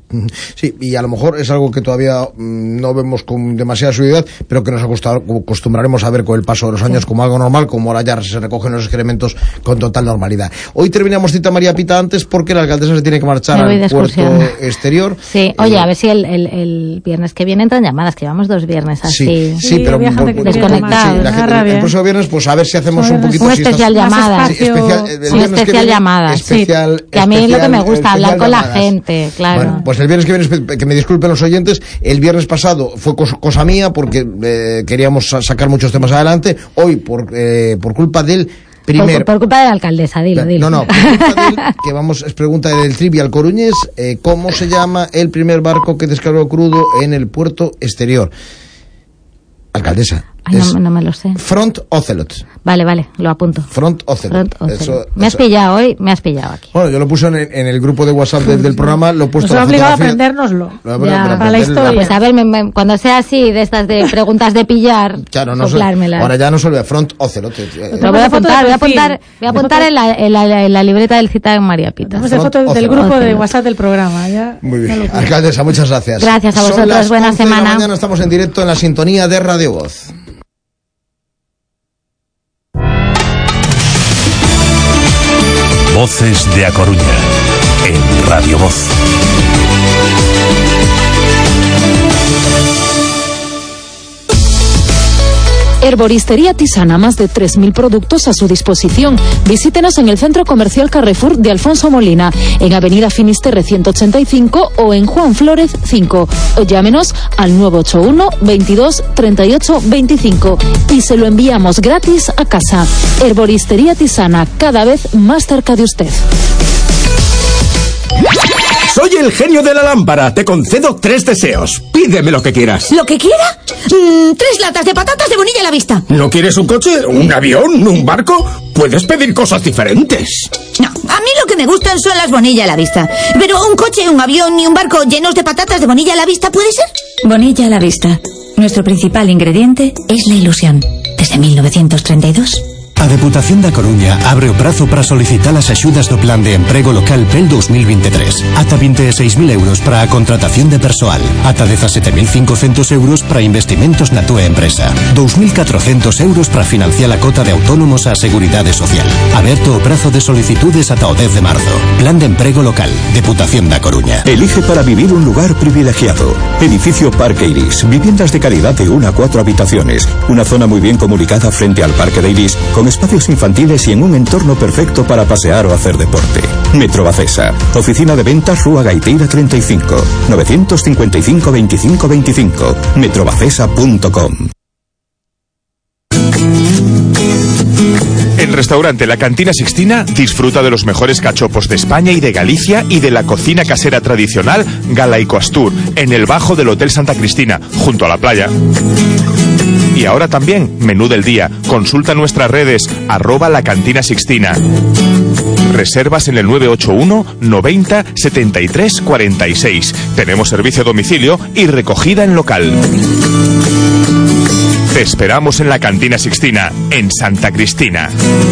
Sí, y a lo mejor es algo que todavía no vemos con demasiada seguridad, pero que nos acostumbraremos a ver con el paso de los años como algo normal, como ahora ya se recogen los excrementos con total normalidad. Hoy terminamos cita María Pita antes porque la alcaldesa se tiene que marchar al puerto exterior. Sí, oye, a ver si el viernes que viene entran llamadas, que llevamos 2 viernes así. Sí, pero desconectados. El próximo viernes, pues a ver si hacemos un poquito... Un especial llamada. Especial llamada. Que a mí es lo que me gusta, hablar con la gente, claro. Bueno, pues el viernes que viene, que me disculpen los oyentes, el viernes pasado fue cosa mía porque queríamos sacar muchos temas adelante. Hoy, por culpa del por culpa de la alcaldesa, dilo. No, por culpa del, que es pregunta del Trivial Coruñés, ¿cómo se llama el primer barco que descargó crudo en el puerto exterior? Alcaldesa. Ay, no me lo sé. Front Ocelot. Vale, lo apunto. Front Ocelot. Me has pillado hoy, me has pillado aquí. Bueno, yo lo puse en el grupo de WhatsApp del programa, lo he puesto. Nos ha obligado a aprendérnoslo. Para la historia. Pues a ver, cuando sea así, de estas de preguntas de pillar, claro, ahora ya no se olvida, Front Ocelot. Lo voy a apuntar en la libreta del cita de María Pita. Tenemos el foto del grupo de WhatsApp del programa. Muy bien. Alcaldesa, muchas gracias. Gracias a vosotros, buena semana. Mañana estamos en directo en la sintonía de Radio Voz. Voces de A Coruña, en Radio Voz. Herboristería Tisana, más de 3.000 productos a su disposición. Visítenos en el Centro Comercial Carrefour de Alfonso Molina, en Avenida Finisterre 185 o en Juan Flórez 5. O llámenos al 981 22 38 25 y se lo enviamos gratis a casa. Herboristería Tisana, cada vez más cerca de usted. Soy el genio de la lámpara. Te concedo 3 deseos. Pídeme lo que quieras. ¿Lo que quiera? 3 latas de patatas de bonilla a la vista. ¿No quieres un coche? ¿Un avión? ¿Un barco? Puedes pedir cosas diferentes. No, a mí lo que me gustan son las bonilla a la vista. Pero un coche, un avión y un barco llenos de patatas de bonilla a la vista, ¿puede ser? Bonilla a la vista. Nuestro principal ingrediente es la ilusión. Desde 1932. A Deputación da Coruña abre o prazo para solicitar as axudas do Plan de Emprego Local PEL 2023. Ata 26.000 euros para a contratación de persoal. Ata 17.500 euros para investimentos na túa empresa. 2.400 euros para financiar a cota de autónomos á Seguridade Social. Aberto o prazo de solicitudes ata o 10 de marzo. Plan de Emprego Local. Deputación da Coruña. Elige para vivir un lugar privilegiado. Edificio Parque Iris. Viviendas de calidad de 1 a 4 habitaciones. Una zona muy bien comunicada frente al Parque de Iris, con espacios infantiles y en un entorno perfecto para pasear o hacer deporte. Metro Bacesa. Oficina de ventas Rúa Gaiteira 35. 955 25 25. metrobacesa.com. En Restaurante La Cantina Sixtina disfruta de los mejores cachopos de España y de Galicia y de la cocina casera tradicional Galaico Astur, en el bajo del Hotel Santa Cristina, junto a la playa. Y ahora también, menú del día. Consulta nuestras redes, @La Cantina Sixtina. Reservas en el 981 90 73 46. Tenemos servicio a domicilio y recogida en local. Te esperamos en La Cantina Sixtina, en Santa Cristina.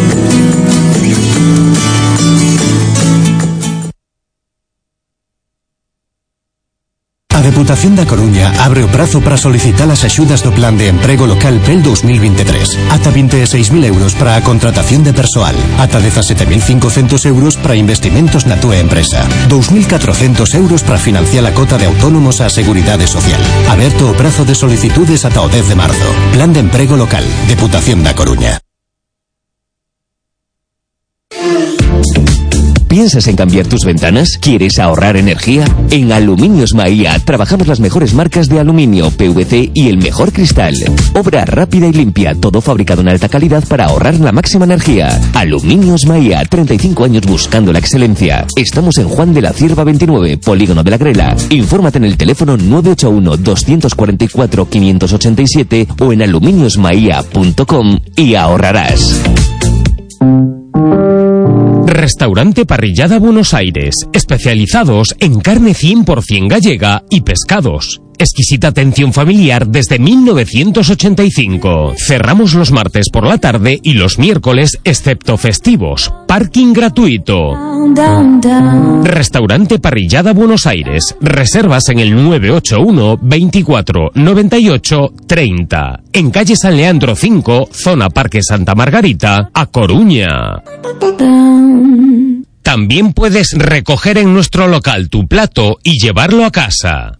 A Deputación da Coruña abre o prazo para solicitar as axudas do Plan de Emprego Local PEL 2023. Ata 26.000 euros para a contratación de persoal. Ata 17.500 euros para investimentos na túa empresa. 2.400 euros para financiar a cota de autónomos á Seguridade Social. Aberto o prazo de solicitudes ata o 10 de marzo. Plan de Emprego Local. Deputación da Coruña. ¿Piensas en cambiar tus ventanas? ¿Quieres ahorrar energía? En Aluminios Maía trabajamos las mejores marcas de aluminio, PVC y el mejor cristal. Obra rápida y limpia, todo fabricado en alta calidad para ahorrar la máxima energía. Aluminios Maía, 35 años buscando la excelencia. Estamos en Juan de la Cierva 29, Polígono de la Grela. Infórmate en el teléfono 981 244 587 o en aluminiosmaia.com y ahorrarás. Restaurante Parrillada Buenos Aires, especializados en carne 100% gallega y pescados. exquisita atención familiar desde 1985. Cerramos los martes por la tarde y los miércoles, excepto festivos. Parking gratuito. Restaurante Parrillada Buenos Aires. Reservas en el 981 24 98 30. En calle San Leandro 5, zona Parque Santa Margarita, A Coruña. También puedes recoger en nuestro local tu plato y llevarlo a casa.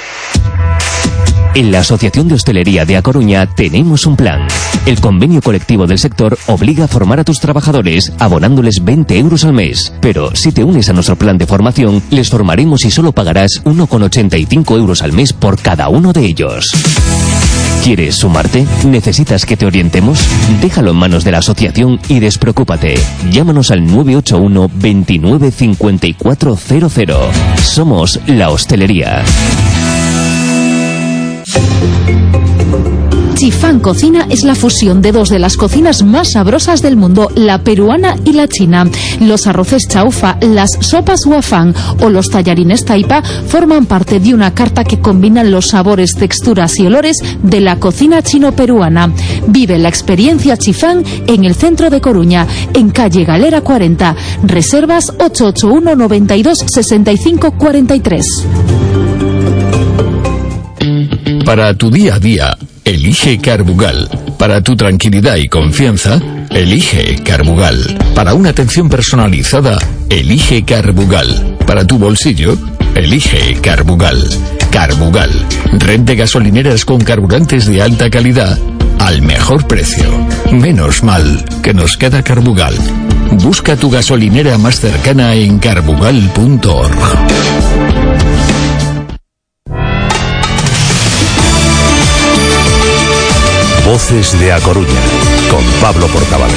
En la Asociación de Hostelería de A Coruña tenemos un plan. El convenio colectivo del sector obliga a formar a tus trabajadores abonándoles 20 euros al mes. Pero si te unes a nuestro plan de formación, les formaremos y solo pagarás 1,85 euros al mes por cada uno de ellos. ¿Quieres sumarte? ¿Necesitas que te orientemos? Déjalo en manos de la asociación y despreocúpate. Llámanos al 981 29 5400. Somos la hostelería. Chifán Cocina es la fusión de dos de las cocinas más sabrosas del mundo, la peruana y la china. Los arroces chaufa, las sopas guafán o los tallarines taipa forman parte de una carta que combina los sabores, texturas y olores de la cocina chino-peruana. Vive la experiencia Chifán en el centro de Coruña, en calle Galera 40. Reservas 881 92 65 43. Para tu día a día, elige Carbugal. Para tu tranquilidad y confianza, elige Carbugal. Para una atención personalizada, elige Carbugal. Para tu bolsillo, elige Carbugal. Carbugal, red de gasolineras con carburantes de alta calidad al mejor precio. Menos mal que nos queda Carbugal. Busca tu gasolinera más cercana en carbugal.org. Voces de A Coruña, con Pablo Portavales.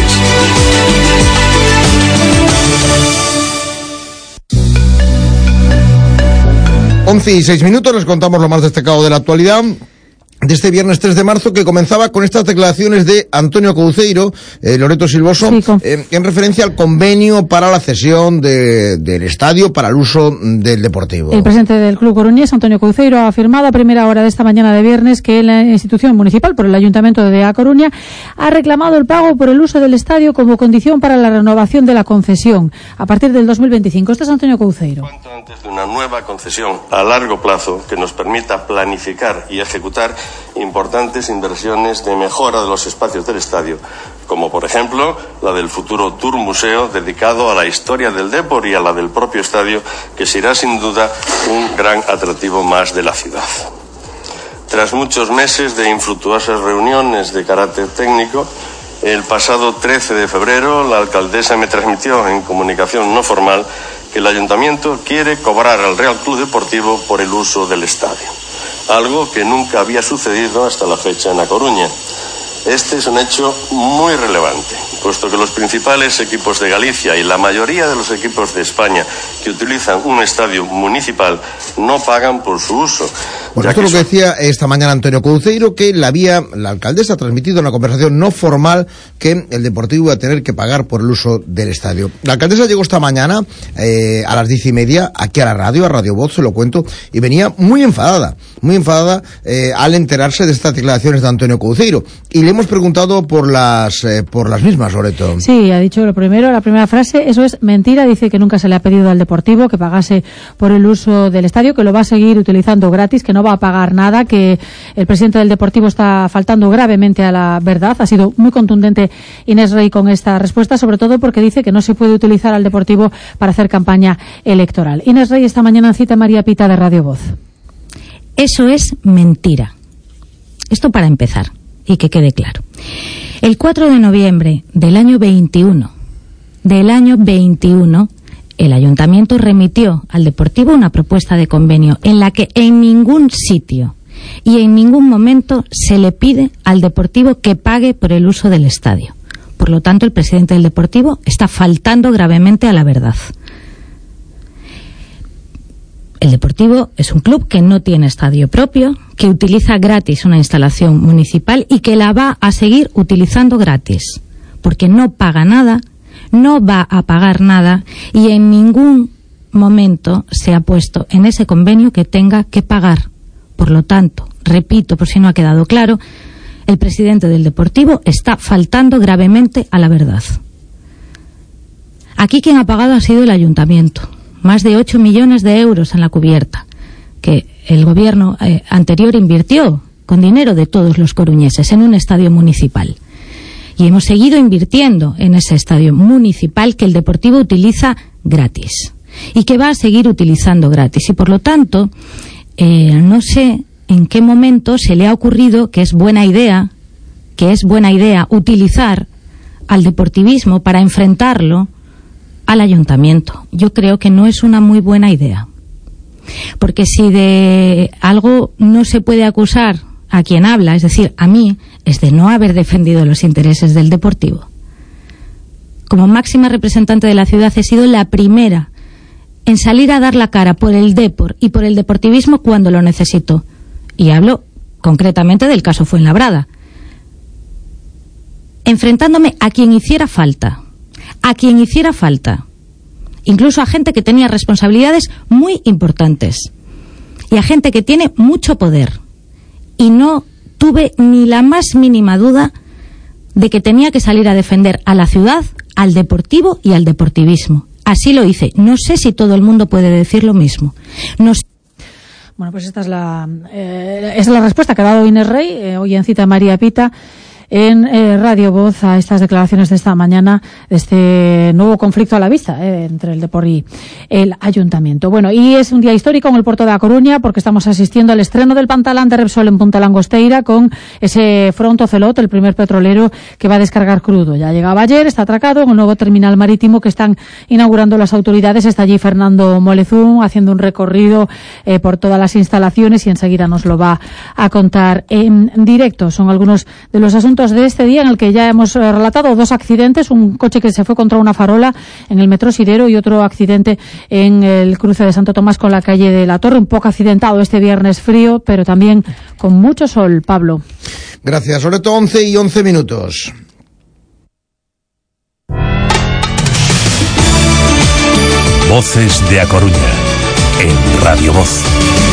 Once y 6 minutos, les contamos lo más destacado de la actualidad de este viernes 3 de marzo, que comenzaba con estas declaraciones de Antonio Couceiro, Loreto Silvoso, en referencia al convenio para la cesión del estadio para el uso del Deportivo. El presidente del Club Coruñés, Antonio Couceiro, ha afirmado a primera hora de esta mañana de viernes que la institución municipal, por el Ayuntamiento de A Coruña, ha reclamado el pago por el uso del estadio como condición para la renovación de la concesión a partir del 2025. Este es Antonio Couceiro. Cuanto antes de una nueva concesión a largo plazo que nos permita planificar y ejecutar importantes inversiones de mejora de los espacios del estadio, como por ejemplo la del futuro Tour Museo dedicado a la historia del deporte y a la del propio estadio, que será sin duda un gran atractivo más de la ciudad. Tras muchos meses de infructuosas reuniones de carácter técnico, el pasado 13 de febrero la alcaldesa me transmitió en comunicación no formal que el ayuntamiento quiere cobrar al Real Club Deportivo por el uso del estadio, algo que nunca había sucedido hasta la fecha en A Coruña. Este es un hecho muy relevante, puesto que los principales equipos de Galicia y la mayoría de los equipos de España que utilizan un estadio municipal no pagan por su uso. Bueno, esto es lo que decía esta mañana Antonio Couceiro, que la alcaldesa ha transmitido en una conversación no formal que el Deportivo iba a tener que pagar por el uso del estadio. La alcaldesa llegó esta mañana a las 10:30 aquí a la radio, a Radio Voz, se lo cuento, y venía muy enfadada al enterarse de estas declaraciones de Antonio Couceiro. Y le hemos preguntado por las mismas, Loreto. Sí, ha dicho la primera frase, eso es mentira. Dice que nunca se le ha pedido al Deportivo que pagase por el uso del estadio, que lo va a seguir utilizando gratis, que no va a pagar nada, que el presidente del Deportivo está faltando gravemente a la verdad. Ha sido muy contundente Inés Rey con esta respuesta, sobre todo porque dice que no se puede utilizar al Deportivo para hacer campaña electoral. Inés Rey esta mañana en Cita María Pita de Radio Voz. Eso es mentira. Esto para empezar, y que quede claro. El 4 de noviembre del año 21, el Ayuntamiento remitió al Deportivo una propuesta de convenio en la que en ningún sitio y en ningún momento se le pide al Deportivo que pague por el uso del estadio. Por lo tanto, el presidente del Deportivo está faltando gravemente a la verdad. El Deportivo es un club que no tiene estadio propio, que utiliza gratis una instalación municipal y que la va a seguir utilizando gratis, porque no paga nada, no va a pagar nada, y en ningún momento se ha puesto en ese convenio que tenga que pagar Por lo tanto, repito, por si no ha quedado claro, el presidente del Deportivo está faltando gravemente a la verdad. Aquí quien ha pagado ha sido el ayuntamiento. Más de 8 millones de euros en la cubierta, que el gobierno anterior invirtió con dinero de todos los coruñeses en un estadio municipal. Y hemos seguido invirtiendo en ese estadio municipal que el Deportivo utiliza gratis y que va a seguir utilizando gratis. Y por lo tanto, no sé en qué momento se le ha ocurrido que es buena idea utilizar al deportivismo para enfrentarlo al ayuntamiento. Yo creo que no es una muy buena idea. Porque si de algo no se puede acusar a quien habla, es decir, a mí, es de no haber defendido los intereses del Deportivo. Como máxima representante de la ciudad he sido la primera en salir a dar la cara por el Depor y por el deportivismo cuando lo necesitó. Y hablo concretamente del caso Fuenlabrada. Enfrentándome a quien hiciera falta. Incluso a gente que tenía responsabilidades muy importantes. Y a gente que tiene mucho poder. Y no tuve ni la más mínima duda de que tenía que salir a defender a la ciudad, al deportivo y al deportivismo. Así lo hice. No sé si todo el mundo puede decir lo mismo. No sé. Bueno, pues esta es la respuesta que ha dado Inés Rey, hoy en Cita María Pita, en Radio Voz, a estas declaraciones de esta mañana, de este nuevo conflicto a la vista entre el Depor y el Ayuntamiento. Bueno, y es un día histórico en el puerto de A Coruña porque estamos asistiendo al estreno del pantalán de Repsol en Punta Langosteira con ese Front Ocelot, el primer petrolero que va a descargar crudo. Ya llegaba ayer, está atracado en un nuevo terminal marítimo que están inaugurando las autoridades. Está allí Fernando Molezún haciendo un recorrido por todas las instalaciones y enseguida nos lo va a contar en directo. Son algunos de los asuntos de este día en el que ya hemos relatado 2 accidentes, un coche que se fue contra una farola en el metro Sirero y otro accidente en el cruce de Santo Tomás con la calle de la Torre, un poco accidentado este viernes frío, pero también con mucho sol. Pablo. Gracias, Loreto. 11:11. Voces de A Coruña, en Radio Voz.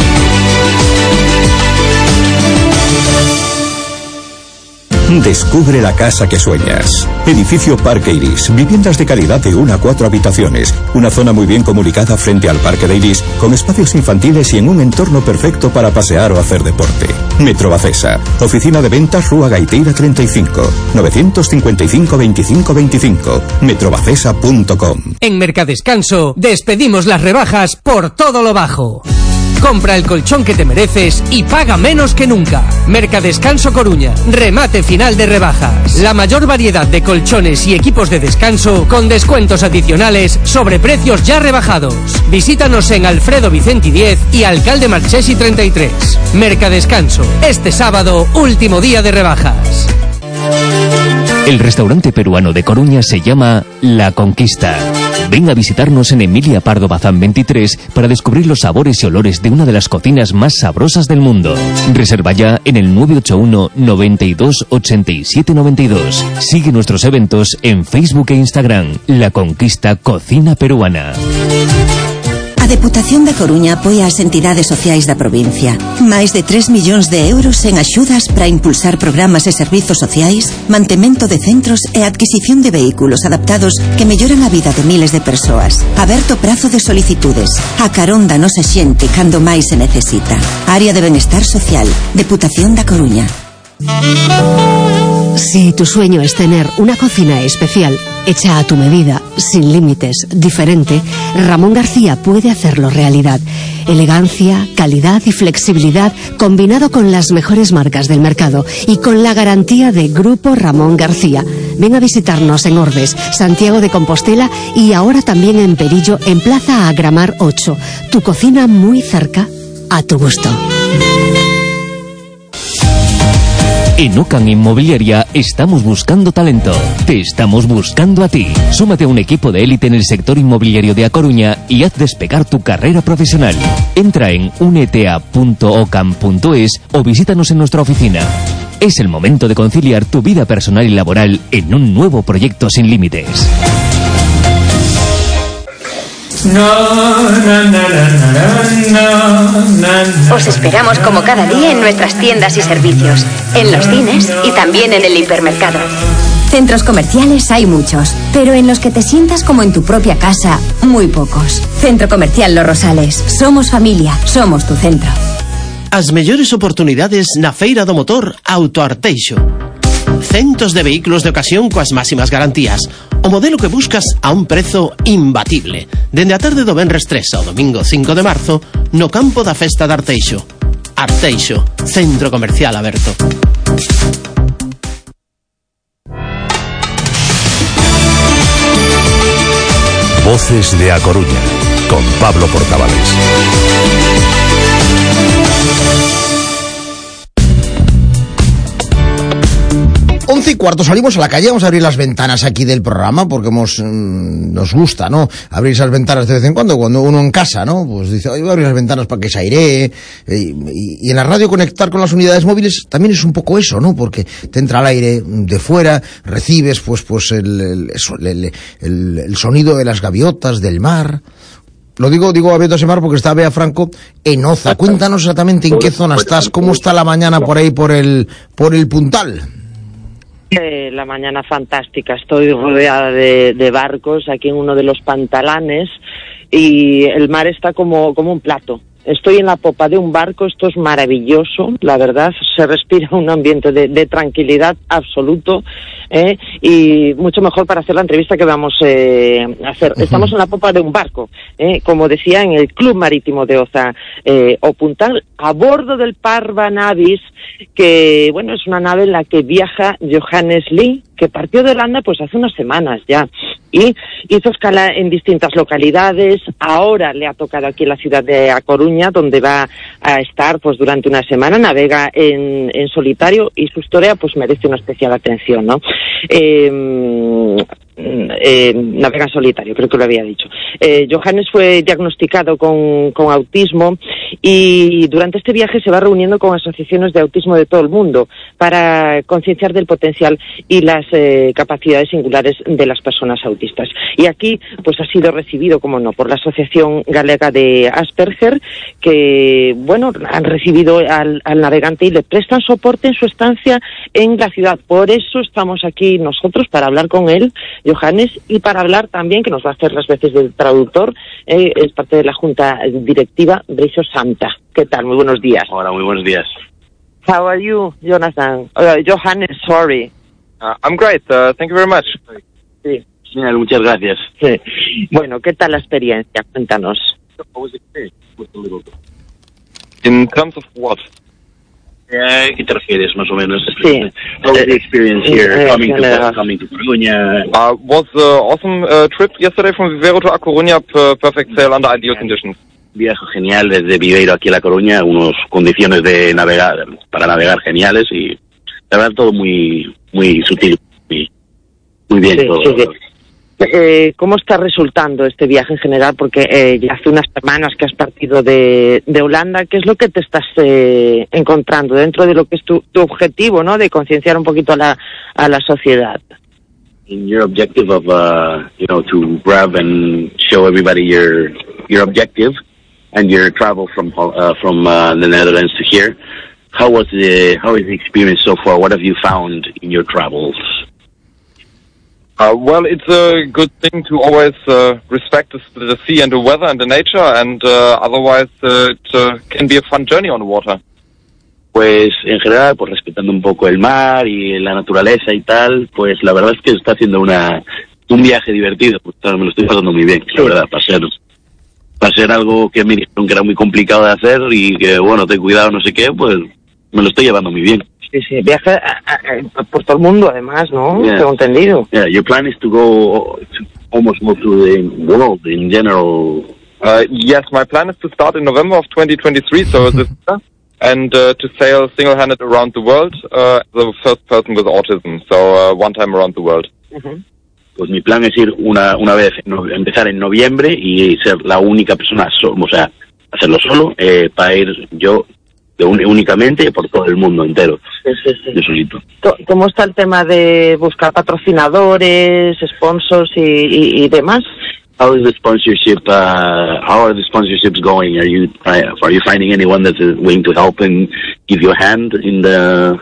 Descubre la casa que sueñas. Edificio Parque Iris. Viviendas de calidad de 1 a 4 habitaciones. Una zona muy bien comunicada frente al Parque de Iris, con espacios infantiles y en un entorno perfecto para pasear o hacer deporte. Metro Bacesa. Oficina de ventas Rúa Gaiteira 35. 955 25 25. metrobacesa.com. En Mercadescanso despedimos las rebajas por todo lo bajo. Compra el colchón que te mereces y paga menos que nunca. Mercadescanso Coruña. Remate final de rebajas. La mayor variedad de colchones y equipos de descanso con descuentos adicionales sobre precios ya rebajados. Visítanos en Alfredo Vicenti 10 y Alcalde Marchesi 33. Mercadescanso. Este sábado, último día de rebajas. El restaurante peruano de Coruña se llama La Conquista. Ven a visitarnos en Emilia Pardo Bazán 23 para descubrir los sabores y olores de una de las cocinas más sabrosas del mundo. Reserva ya en el 981 92 87 92. Sigue nuestros eventos en Facebook e Instagram. La Conquista Cocina Peruana. A Deputación da Coruña apoia as entidades sociais da provincia. Máis de 3 millóns de euros en axudas para impulsar programas e servizos sociais, mantemento de centros e adquisición de vehículos adaptados que melloran a vida de miles de persoas. Aberto prazo de solicitudes. A carón da nosa xente cando máis se necesita. Área de Benestar Social. Deputación da Coruña. Si tu sueño es tener una cocina especial, hecha a tu medida, sin límites, diferente, Ramón García puede hacerlo realidad. Elegancia, calidad y flexibilidad combinado con las mejores marcas del mercado y con la garantía de Grupo Ramón García. Ven a visitarnos en Ordes, Santiago de Compostela y ahora también en Perillo, en Plaza Agramar 8. Tu cocina muy cerca, a tu gusto. En Ocan Inmobiliaria estamos buscando talento. Te estamos buscando a ti. Súmate a un equipo de élite en el sector inmobiliario de A Coruña y haz despegar tu carrera profesional. Entra en unetea.ocan.es o visítanos en nuestra oficina. Es el momento de conciliar tu vida personal y laboral en un nuevo proyecto sin límites. Os esperamos como cada día en nuestras tiendas y servicios, en los cines y también en el hipermercado. Centros comerciales hay muchos, pero en los que te sientas como en tu propia casa, muy pocos. Centro Comercial Los Rosales. Somos familia, somos tu centro. As mellores oportunidades na Feira do Motor Auto Arteixo. Centos de vehículos de ocasión coas máximas garantías. O modelo que buscas a un prezo imbatible. Dende a tarde do venres 3 ao domingo 5 de marzo no campo da festa de Arteixo. Arteixo, centro comercial aberto. Voces de A Coruña, con Pablo Portavales. 11:15 salimos a la calle, vamos a abrir las ventanas aquí del programa porque nos gusta, ¿no? Abrir esas ventanas de vez en cuando uno en casa, ¿no? Pues dice, voy a abrir las ventanas para que se airee. Y en la radio conectar con las unidades móviles también es un poco eso, ¿no? Porque te entra el aire de fuera, recibes pues el sonido de las gaviotas, del mar. Lo digo gaviotas de mar porque está Bea Franco en Oza. Cuéntanos exactamente en qué zona estás, cómo está la mañana por ahí por el Puntal. La mañana fantástica, estoy rodeada de barcos aquí en uno de los pantalanes y el mar está como un plato. Estoy en la popa de un barco, esto es maravilloso, la verdad, se respira un ambiente de tranquilidad absoluto, y mucho mejor para hacer la entrevista que vamos a hacer. Estamos en la popa de un barco, como decía, en el Club Marítimo de Oza o Puntal, a bordo del Parva Navis, que bueno, es una nave en la que viaja Johannes Lee, que partió de Holanda pues hace unas semanas ya, y hizo escala en distintas localidades. Ahora le ha tocado aquí en la ciudad de A Coruña, donde va a estar pues durante una semana. Navega en solitario y su historia pues merece una especial atención, ¿no? Navega en solitario, creo que lo había dicho. Johannes fue diagnosticado con autismo y durante este viaje se va reuniendo con asociaciones de autismo de todo el mundo para concienciar del potencial y las capacidades singulares de las personas autistas. Y aquí pues ha sido recibido, como no, por la Asociación Galega de Asperger, que bueno, han recibido al navegante y le prestan soporte en su estancia en la ciudad. Por eso estamos aquí nosotros, para hablar con él, Johannes, y para hablar también, que nos va a hacer las veces del traductor, es parte de la Junta Directiva Bricio Santa. ¿Qué tal? Muy buenos días. Hola, muy buenos días. How are you, Jonathan? Johannes, sorry. I'm great, thank you very much. Sí. Genial, muchas gracias. Sí. Bueno, ¿qué tal la experiencia? Cuéntanos. In terms of what? ¿Qué te refieres, más o menos? Sí. How was the experience here, coming to Coruña? Was an awesome trip yesterday from Viveiro to A Coruña, perfect sail under ideal conditions. Viaje genial desde Viveiro aquí a La Coruña, unas condiciones para navegar geniales y la verdad todo muy sutil, muy bien todo. Sí. ¿Cómo está resultando este viaje en general? Porque ya hace unas semanas que has partido de Holanda. ¿Qué es lo que te estás encontrando dentro de lo que es tu objetivo, ¿no? De concienciar un poquito a la sociedad. In your objective of, to grab and show everybody your objective and your travel from the Netherlands to here, how is the experience so far? What have you found in your travels? Well, it's a good thing to always respect the sea and the weather and the nature, and otherwise it can be a fun journey on the water. Pues en general, pues respetando un poco el mar y la naturaleza y tal, pues la verdad es que está haciendo un viaje divertido, pues, me lo estoy pasando muy bien, la verdad, para ser algo que me dijeron que era muy complicado de hacer y que bueno, ten cuidado, no sé qué, pues me lo estoy llevando muy bien. Sí, viaja por todo el mundo, además, ¿no? Yeah. Tengo entendido. Yeah, your plan is to go almost go to the world in general. Yes, my plan is to start in November of 2023, so this year, and to sail single-handed around the world, the first person with autism, so one time around the world. Uh-huh. Pues mi plan es ir una vez, empezar en noviembre y ser la única persona, o sea, hacerlo solo, para ir yo únicamente por todo el mundo entero. Sí. Yo solito. ¿Cómo está el tema de buscar patrocinadores, sponsors y demás? How is the sponsorship? How are the sponsorships going? Are you finding anyone that's willing to help and give you a hand in the?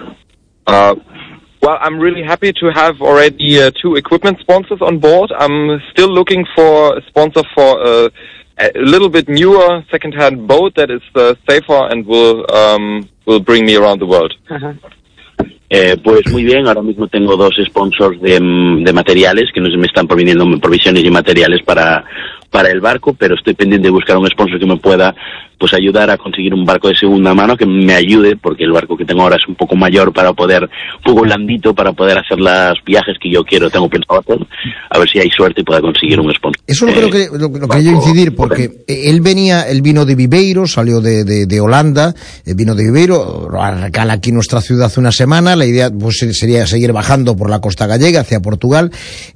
Well, I'm really happy to have already 2 equipment sponsors on board. I'm still looking for a sponsor for a little bit newer second-hand boat that is safer and will bring me around the world. Pues muy bien, ahora mismo tengo 2 sponsors de materiales que me están proveyendo provisiones y materiales para el barco, pero estoy pendiente de buscar un sponsor que me pueda pues ayudar a conseguir un barco de segunda mano que me ayude, porque el barco que tengo ahora es un poco mayor para poder, un poco blandito para poder hacer los viajes que yo tengo pensado hacer, a ver si hay suerte y pueda conseguir un sponsor. Eso lo creo que lo quería incidir, porque él vino de Viveiro, salió de Holanda, vino de Viveiro, recala aquí en nuestra ciudad hace una semana, la idea pues sería seguir bajando por la costa gallega hacia Portugal.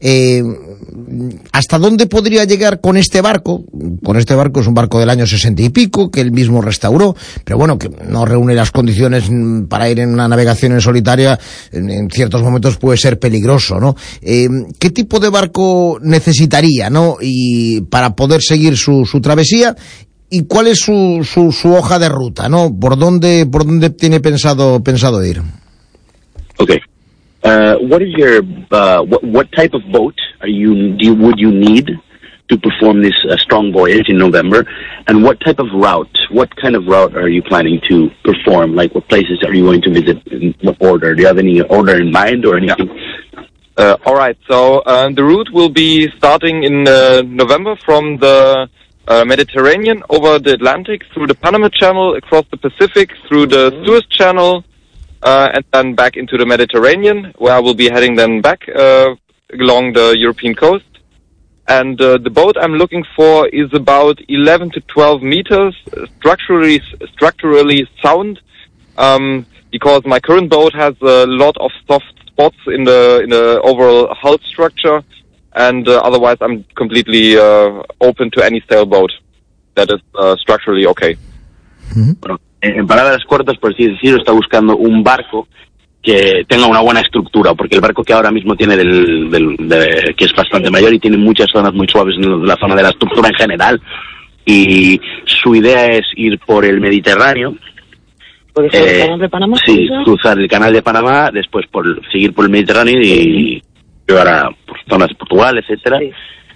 ¿Hasta dónde podría llegar con este barco? Con este barco, es un barco del año 60 y pico, que él mismo restauró, pero bueno, que no reúne las condiciones para ir en una navegación en solitaria, en ciertos momentos puede ser peligroso, ¿no? ¿Qué tipo de barco necesitaría, no? Y para poder seguir su travesía, ¿y cuál es su hoja de ruta, no? ¿Por dónde tiene pensado ir? Okay. What is your what type of boat would you need to perform this strong voyage in November, and what type of route? What kind of route are you planning to perform? Like, what places are you going to visit? In what order? Do you have any order in mind or anything? All right. So the route will be starting in November from the Mediterranean over the Atlantic through the Panama Channel, across the Pacific, through the Suez Channel. And then back into the Mediterranean, where I will be heading then back along the European coast. And the boat I'm looking for is about 11 to 12 meters, structurally sound, because my current boat has a lot of soft spots in the overall hull structure, and otherwise I'm completely open to any sailboat that is structurally okay. Bueno, en palabras cortas, por así decirlo, está buscando un barco que tenga una buena estructura, porque el barco que ahora mismo tiene que es bastante mayor y tiene muchas zonas muy suaves en la zona de la estructura en general, y su idea es ir por el Mediterráneo. ¿Puede ser el canal de Panamá? Sí, cruzar el canal de Panamá, después seguir por el Mediterráneo y llegar a zonas de Portugal, etcétera. Sí.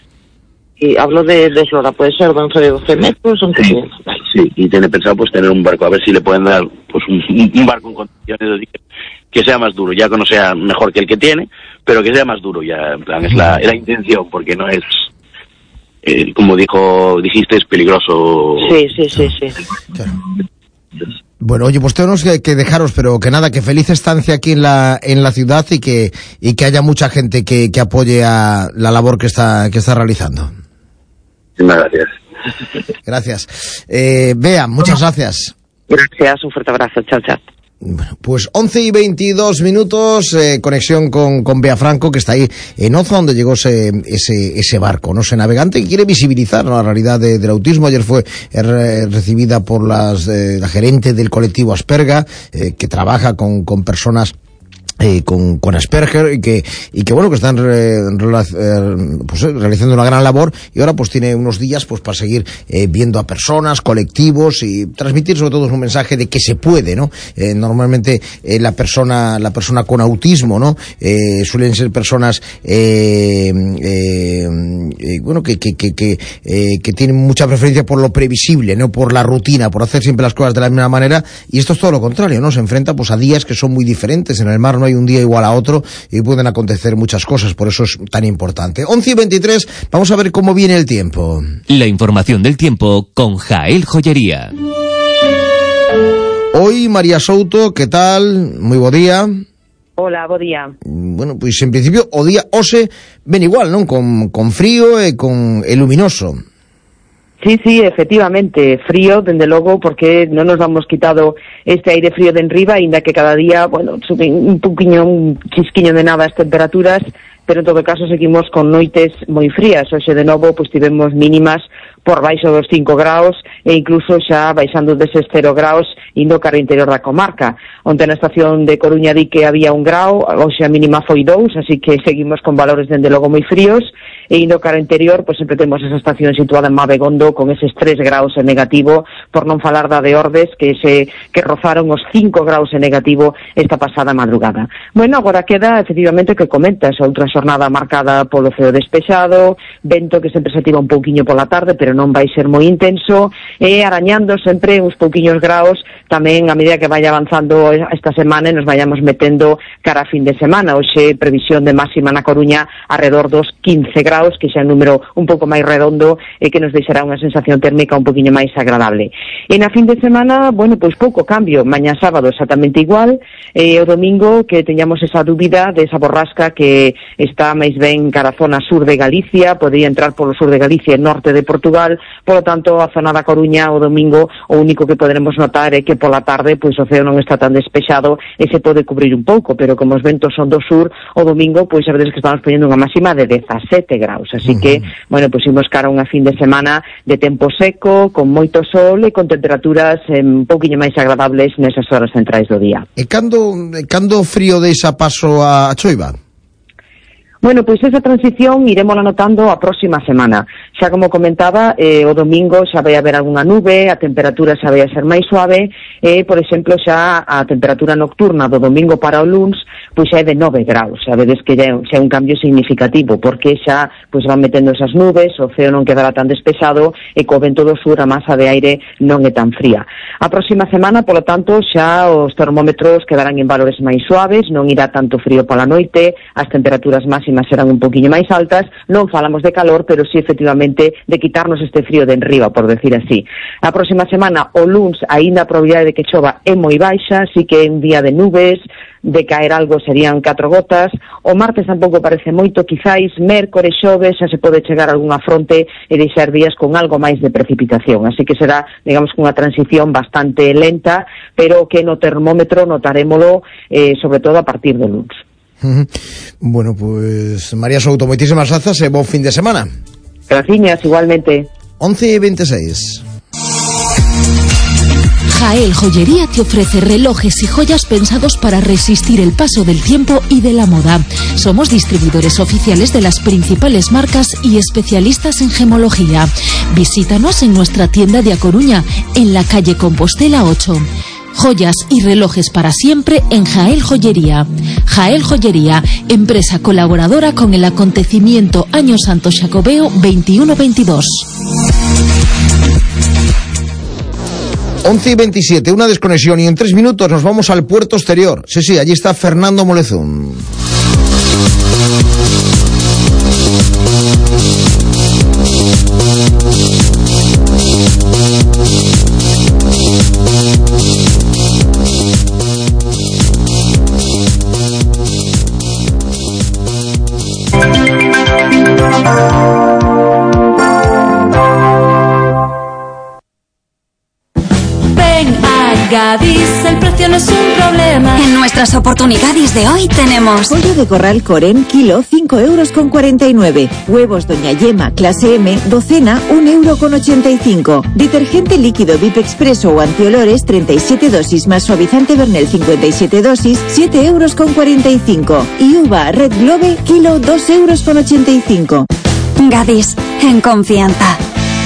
Y hablo de eslora, puede ser de 11 de 12 metros, Sí, y tiene pensado pues tener un barco, a ver si le pueden dar pues un barco en condiciones que sea más duro, ya que no sea mejor que el que tiene, pero que sea más duro, ya en plan es la intención, porque no es como dijiste, es peligroso. Sí. Claro. Bueno, oye, pues tenemos que dejaros, pero que nada, que feliz estancia aquí en la ciudad y que haya mucha gente que apoye a la labor que está realizando. Muchas gracias. Gracias. Bea, muchas gracias. Gracias, un fuerte abrazo. Chao. Bueno, pues 11 y 22 minutos, conexión con Bea Franco, que está ahí en Oza, donde llegó ese barco, ¿no? Ese navegante que quiere visibilizar, ¿no?, la realidad del autismo. Ayer fue recibida por la gerente del colectivo Asperga, que trabaja con personas con Asperger y que bueno, que están realizando una gran labor, y ahora pues tiene unos días pues para seguir viendo a personas, colectivos, y transmitir sobre todo un mensaje de que se puede, ¿no? Normalmente la persona con autismo, ¿no? Suelen ser personas bueno, que tienen mucha preferencia por lo previsible, no por la rutina, por hacer siempre las cosas de la misma manera, y esto es todo lo contrario, ¿no? Se enfrenta pues a días que son muy diferentes. En el mar no hay un día igual a otro y pueden acontecer muchas cosas, por eso es tan importante. 11 y 23, vamos a ver cómo viene el tiempo. La información del tiempo con Jael Joyería. Hoy, María Souto, ¿qué tal? Muy buen día. Hola, buen día. Bueno, pues en principio o día ose ven igual, ¿no? Con frío e con luminoso. Sí, efectivamente, frío, desde logo, porque non nos hemos quitado este aire frío de enriba, ainda que cada día, bueno, suben un chisquiño de nada as temperaturas, pero en todo caso seguimos con noites moi frías. Hoxe de novo, pois tivemos mínimas por baixo dos 5 graus e incluso xa baixando deses 0 graus indo cara ao interior da comarca. Onte na estación de Coruña di que había 1 grau, hoxe a mínima foi 2, así que seguimos con valores dende logo moi fríos, e indo cara ao interior, pois sempre temos esa estación situada en Mabegondo con eses 3 graus en negativo, por non falar da de Ordes, que rozaron os 5 graus en negativo esta pasada madrugada. Bueno, agora queda, efectivamente, que comentas, outra xornada marcada polo ceo despexado, vento que sempre se ativa un pouquiño pola tarde, pero non vai ser moi intenso, e arañando sempre uns pouquiños graus, tamén a medida que vaya avanzando esta semana e nos vayamos metendo cara a fin de semana. Hoxe previsión de máxima na Coruña alrededor dos 15 graus, que xa é un número un pouco máis redondo e que nos deixará unha sensación térmica un poquinho máis agradable. E na fin de semana, bueno, pois pouco cambio, mañá sábado exactamente igual, e o domingo que teñamos esa dúbida de esa borrasca que está máis ben cara a zona sur de Galicia, podría entrar polo sur de Galicia e norte de Portugal, polo tanto a zona da Coruña o domingo o único que poderemos notar é que pola tarde pois o ceo non está tan despexado e se pode cubrir un pouco, pero como os ventos son do sur, o domingo pois a veces que estamos poñendo unha máxima de 17 graus, así que, bueno, pois imos cara a unha fin de semana de tempo seco, con moito sol e con temperaturas un pouquiño máis agradables nesas horas centrais do día. E cando o frío deixa paso a choiva? Bueno, pois esa transición iremos anotando a próxima semana. Xa como comentaba, o domingo xa vai haber algunha nube, a temperatura xa vai a ser máis suave, e, por exemplo, xa a temperatura nocturna do domingo para o luns, pois xa é de 9 graus. A vedes que xa é un cambio significativo, porque xa pois van metendo esas nubes, o ceo non quedará tan despexado, e co vento do sur a masa de aire non é tan fría. A próxima semana, polo tanto, xa os termómetros quedarán en valores máis suaves, non irá tanto frío pola noite, as temperaturas máximas serán un poquinho máis altas, non falamos de calor, pero sí efectivamente de quitarnos este frío de enriba, por decir así. A próxima semana, o luns, aínda a probabilidade de que chova é moi baixa, así que é un día de nubes, de caer algo serían 4 gotas, o martes tampouco parece moito, quizáis mércores, xoves, xa se pode chegar a algunha fronte e deixar días con algo máis de precipitación, así que será, digamos, unha transición bastante lenta, pero que no termómetro notarémolo sobre todo a partir do luns. Bueno, pues María Souto, moitísimas grazas e bo fin de semana. Graciñas, igualmente. 11:26. Jael Joyería te ofrece relojes y joyas pensados para resistir el paso del tiempo y de la moda. Somos distribuidores oficiales de las principales marcas y especialistas en gemología. Visítanos en nuestra tienda de A Coruña, en la calle Compostela 8. Joyas y relojes para siempre en Jael Joyería. Jael Joyería, empresa colaboradora con el acontecimiento Año Santo Xacobeo 21-22. 11:27, una desconexión y en 3 minutos nos vamos al puerto exterior. Sí, allí está Fernando Molezún. Gadis, el precio no es un problema. En nuestras oportunidades de hoy tenemos pollo de corral Corén, kilo, 5,49 €. Huevos Doña Yema, clase M, docena, 1,85 €. Detergente líquido VIP Expreso o antiolores, 37 dosis más suavizante Bernel, 57 dosis, 7,45 €. Y uva Red Globe, kilo, 2,85 €. Gadis, en confianza.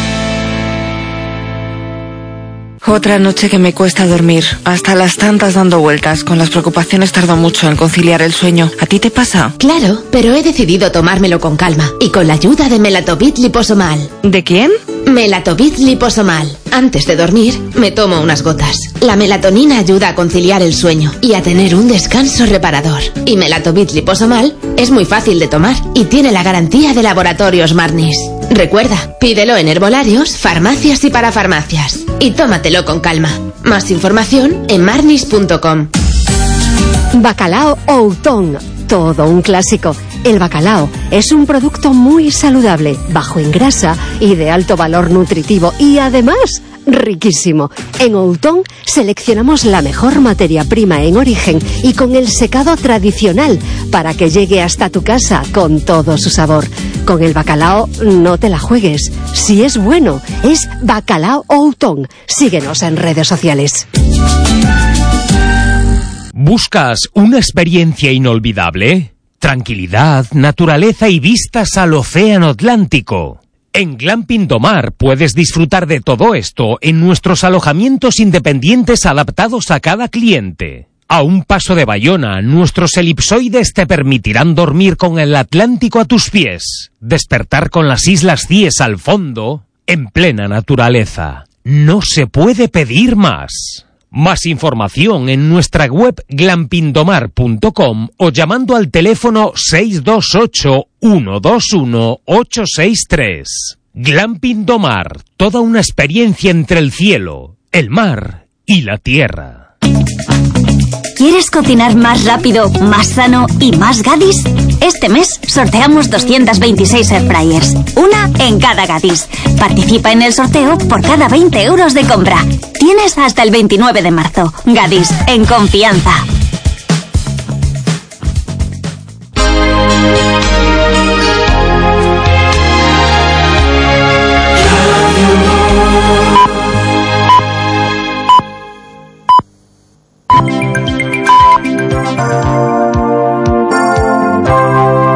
Otra noche que me cuesta dormir, hasta las tantas dando vueltas. Con las preocupaciones tardo mucho en conciliar el sueño. ¿A ti te pasa? Claro, pero he decidido tomármelo con calma y con la ayuda de Melatovit Liposomal. ¿De quién? Melatovit Liposomal. Antes de dormir, me tomo unas gotas. La melatonina ayuda a conciliar el sueño y a tener un descanso reparador. Y Melatovit Liposomal es muy fácil de tomar y tiene la garantía de Laboratorios Marnis. Recuerda, pídelo en herbolarios, farmacias y parafarmacias. Y tómatelo con calma. Más información en marnis.com. Bacalao Outón, todo un clásico. El bacalao es un producto muy saludable, bajo en grasa y de alto valor nutritivo y además riquísimo. En Outón seleccionamos la mejor materia prima en origen y con el secado tradicional para que llegue hasta tu casa con todo su sabor. Con el bacalao no te la juegues. Si es bueno, es Bacalao Outón. Síguenos en redes sociales. ¿Buscas una experiencia inolvidable? Tranquilidad, naturaleza y vistas al océano Atlántico. En Glamping Domar puedes disfrutar de todo esto en nuestros alojamientos independientes adaptados a cada cliente. A un paso de Bayona, nuestros elipsoides te permitirán dormir con el Atlántico a tus pies, despertar con las Islas Cíes al fondo, en plena naturaleza. No se puede pedir más. Más información en nuestra web glampingdomar.com o llamando al teléfono 628-121-863. Glamping Domar, toda una experiencia entre el cielo, el mar y la tierra. ¿Quieres cocinar más rápido, más sano y más Gadis? Este mes sorteamos 226 airfryers, una en cada Gadis. Participa en el sorteo por cada 20 euros de compra. Tienes hasta el 29 de marzo. Gadis, en confianza.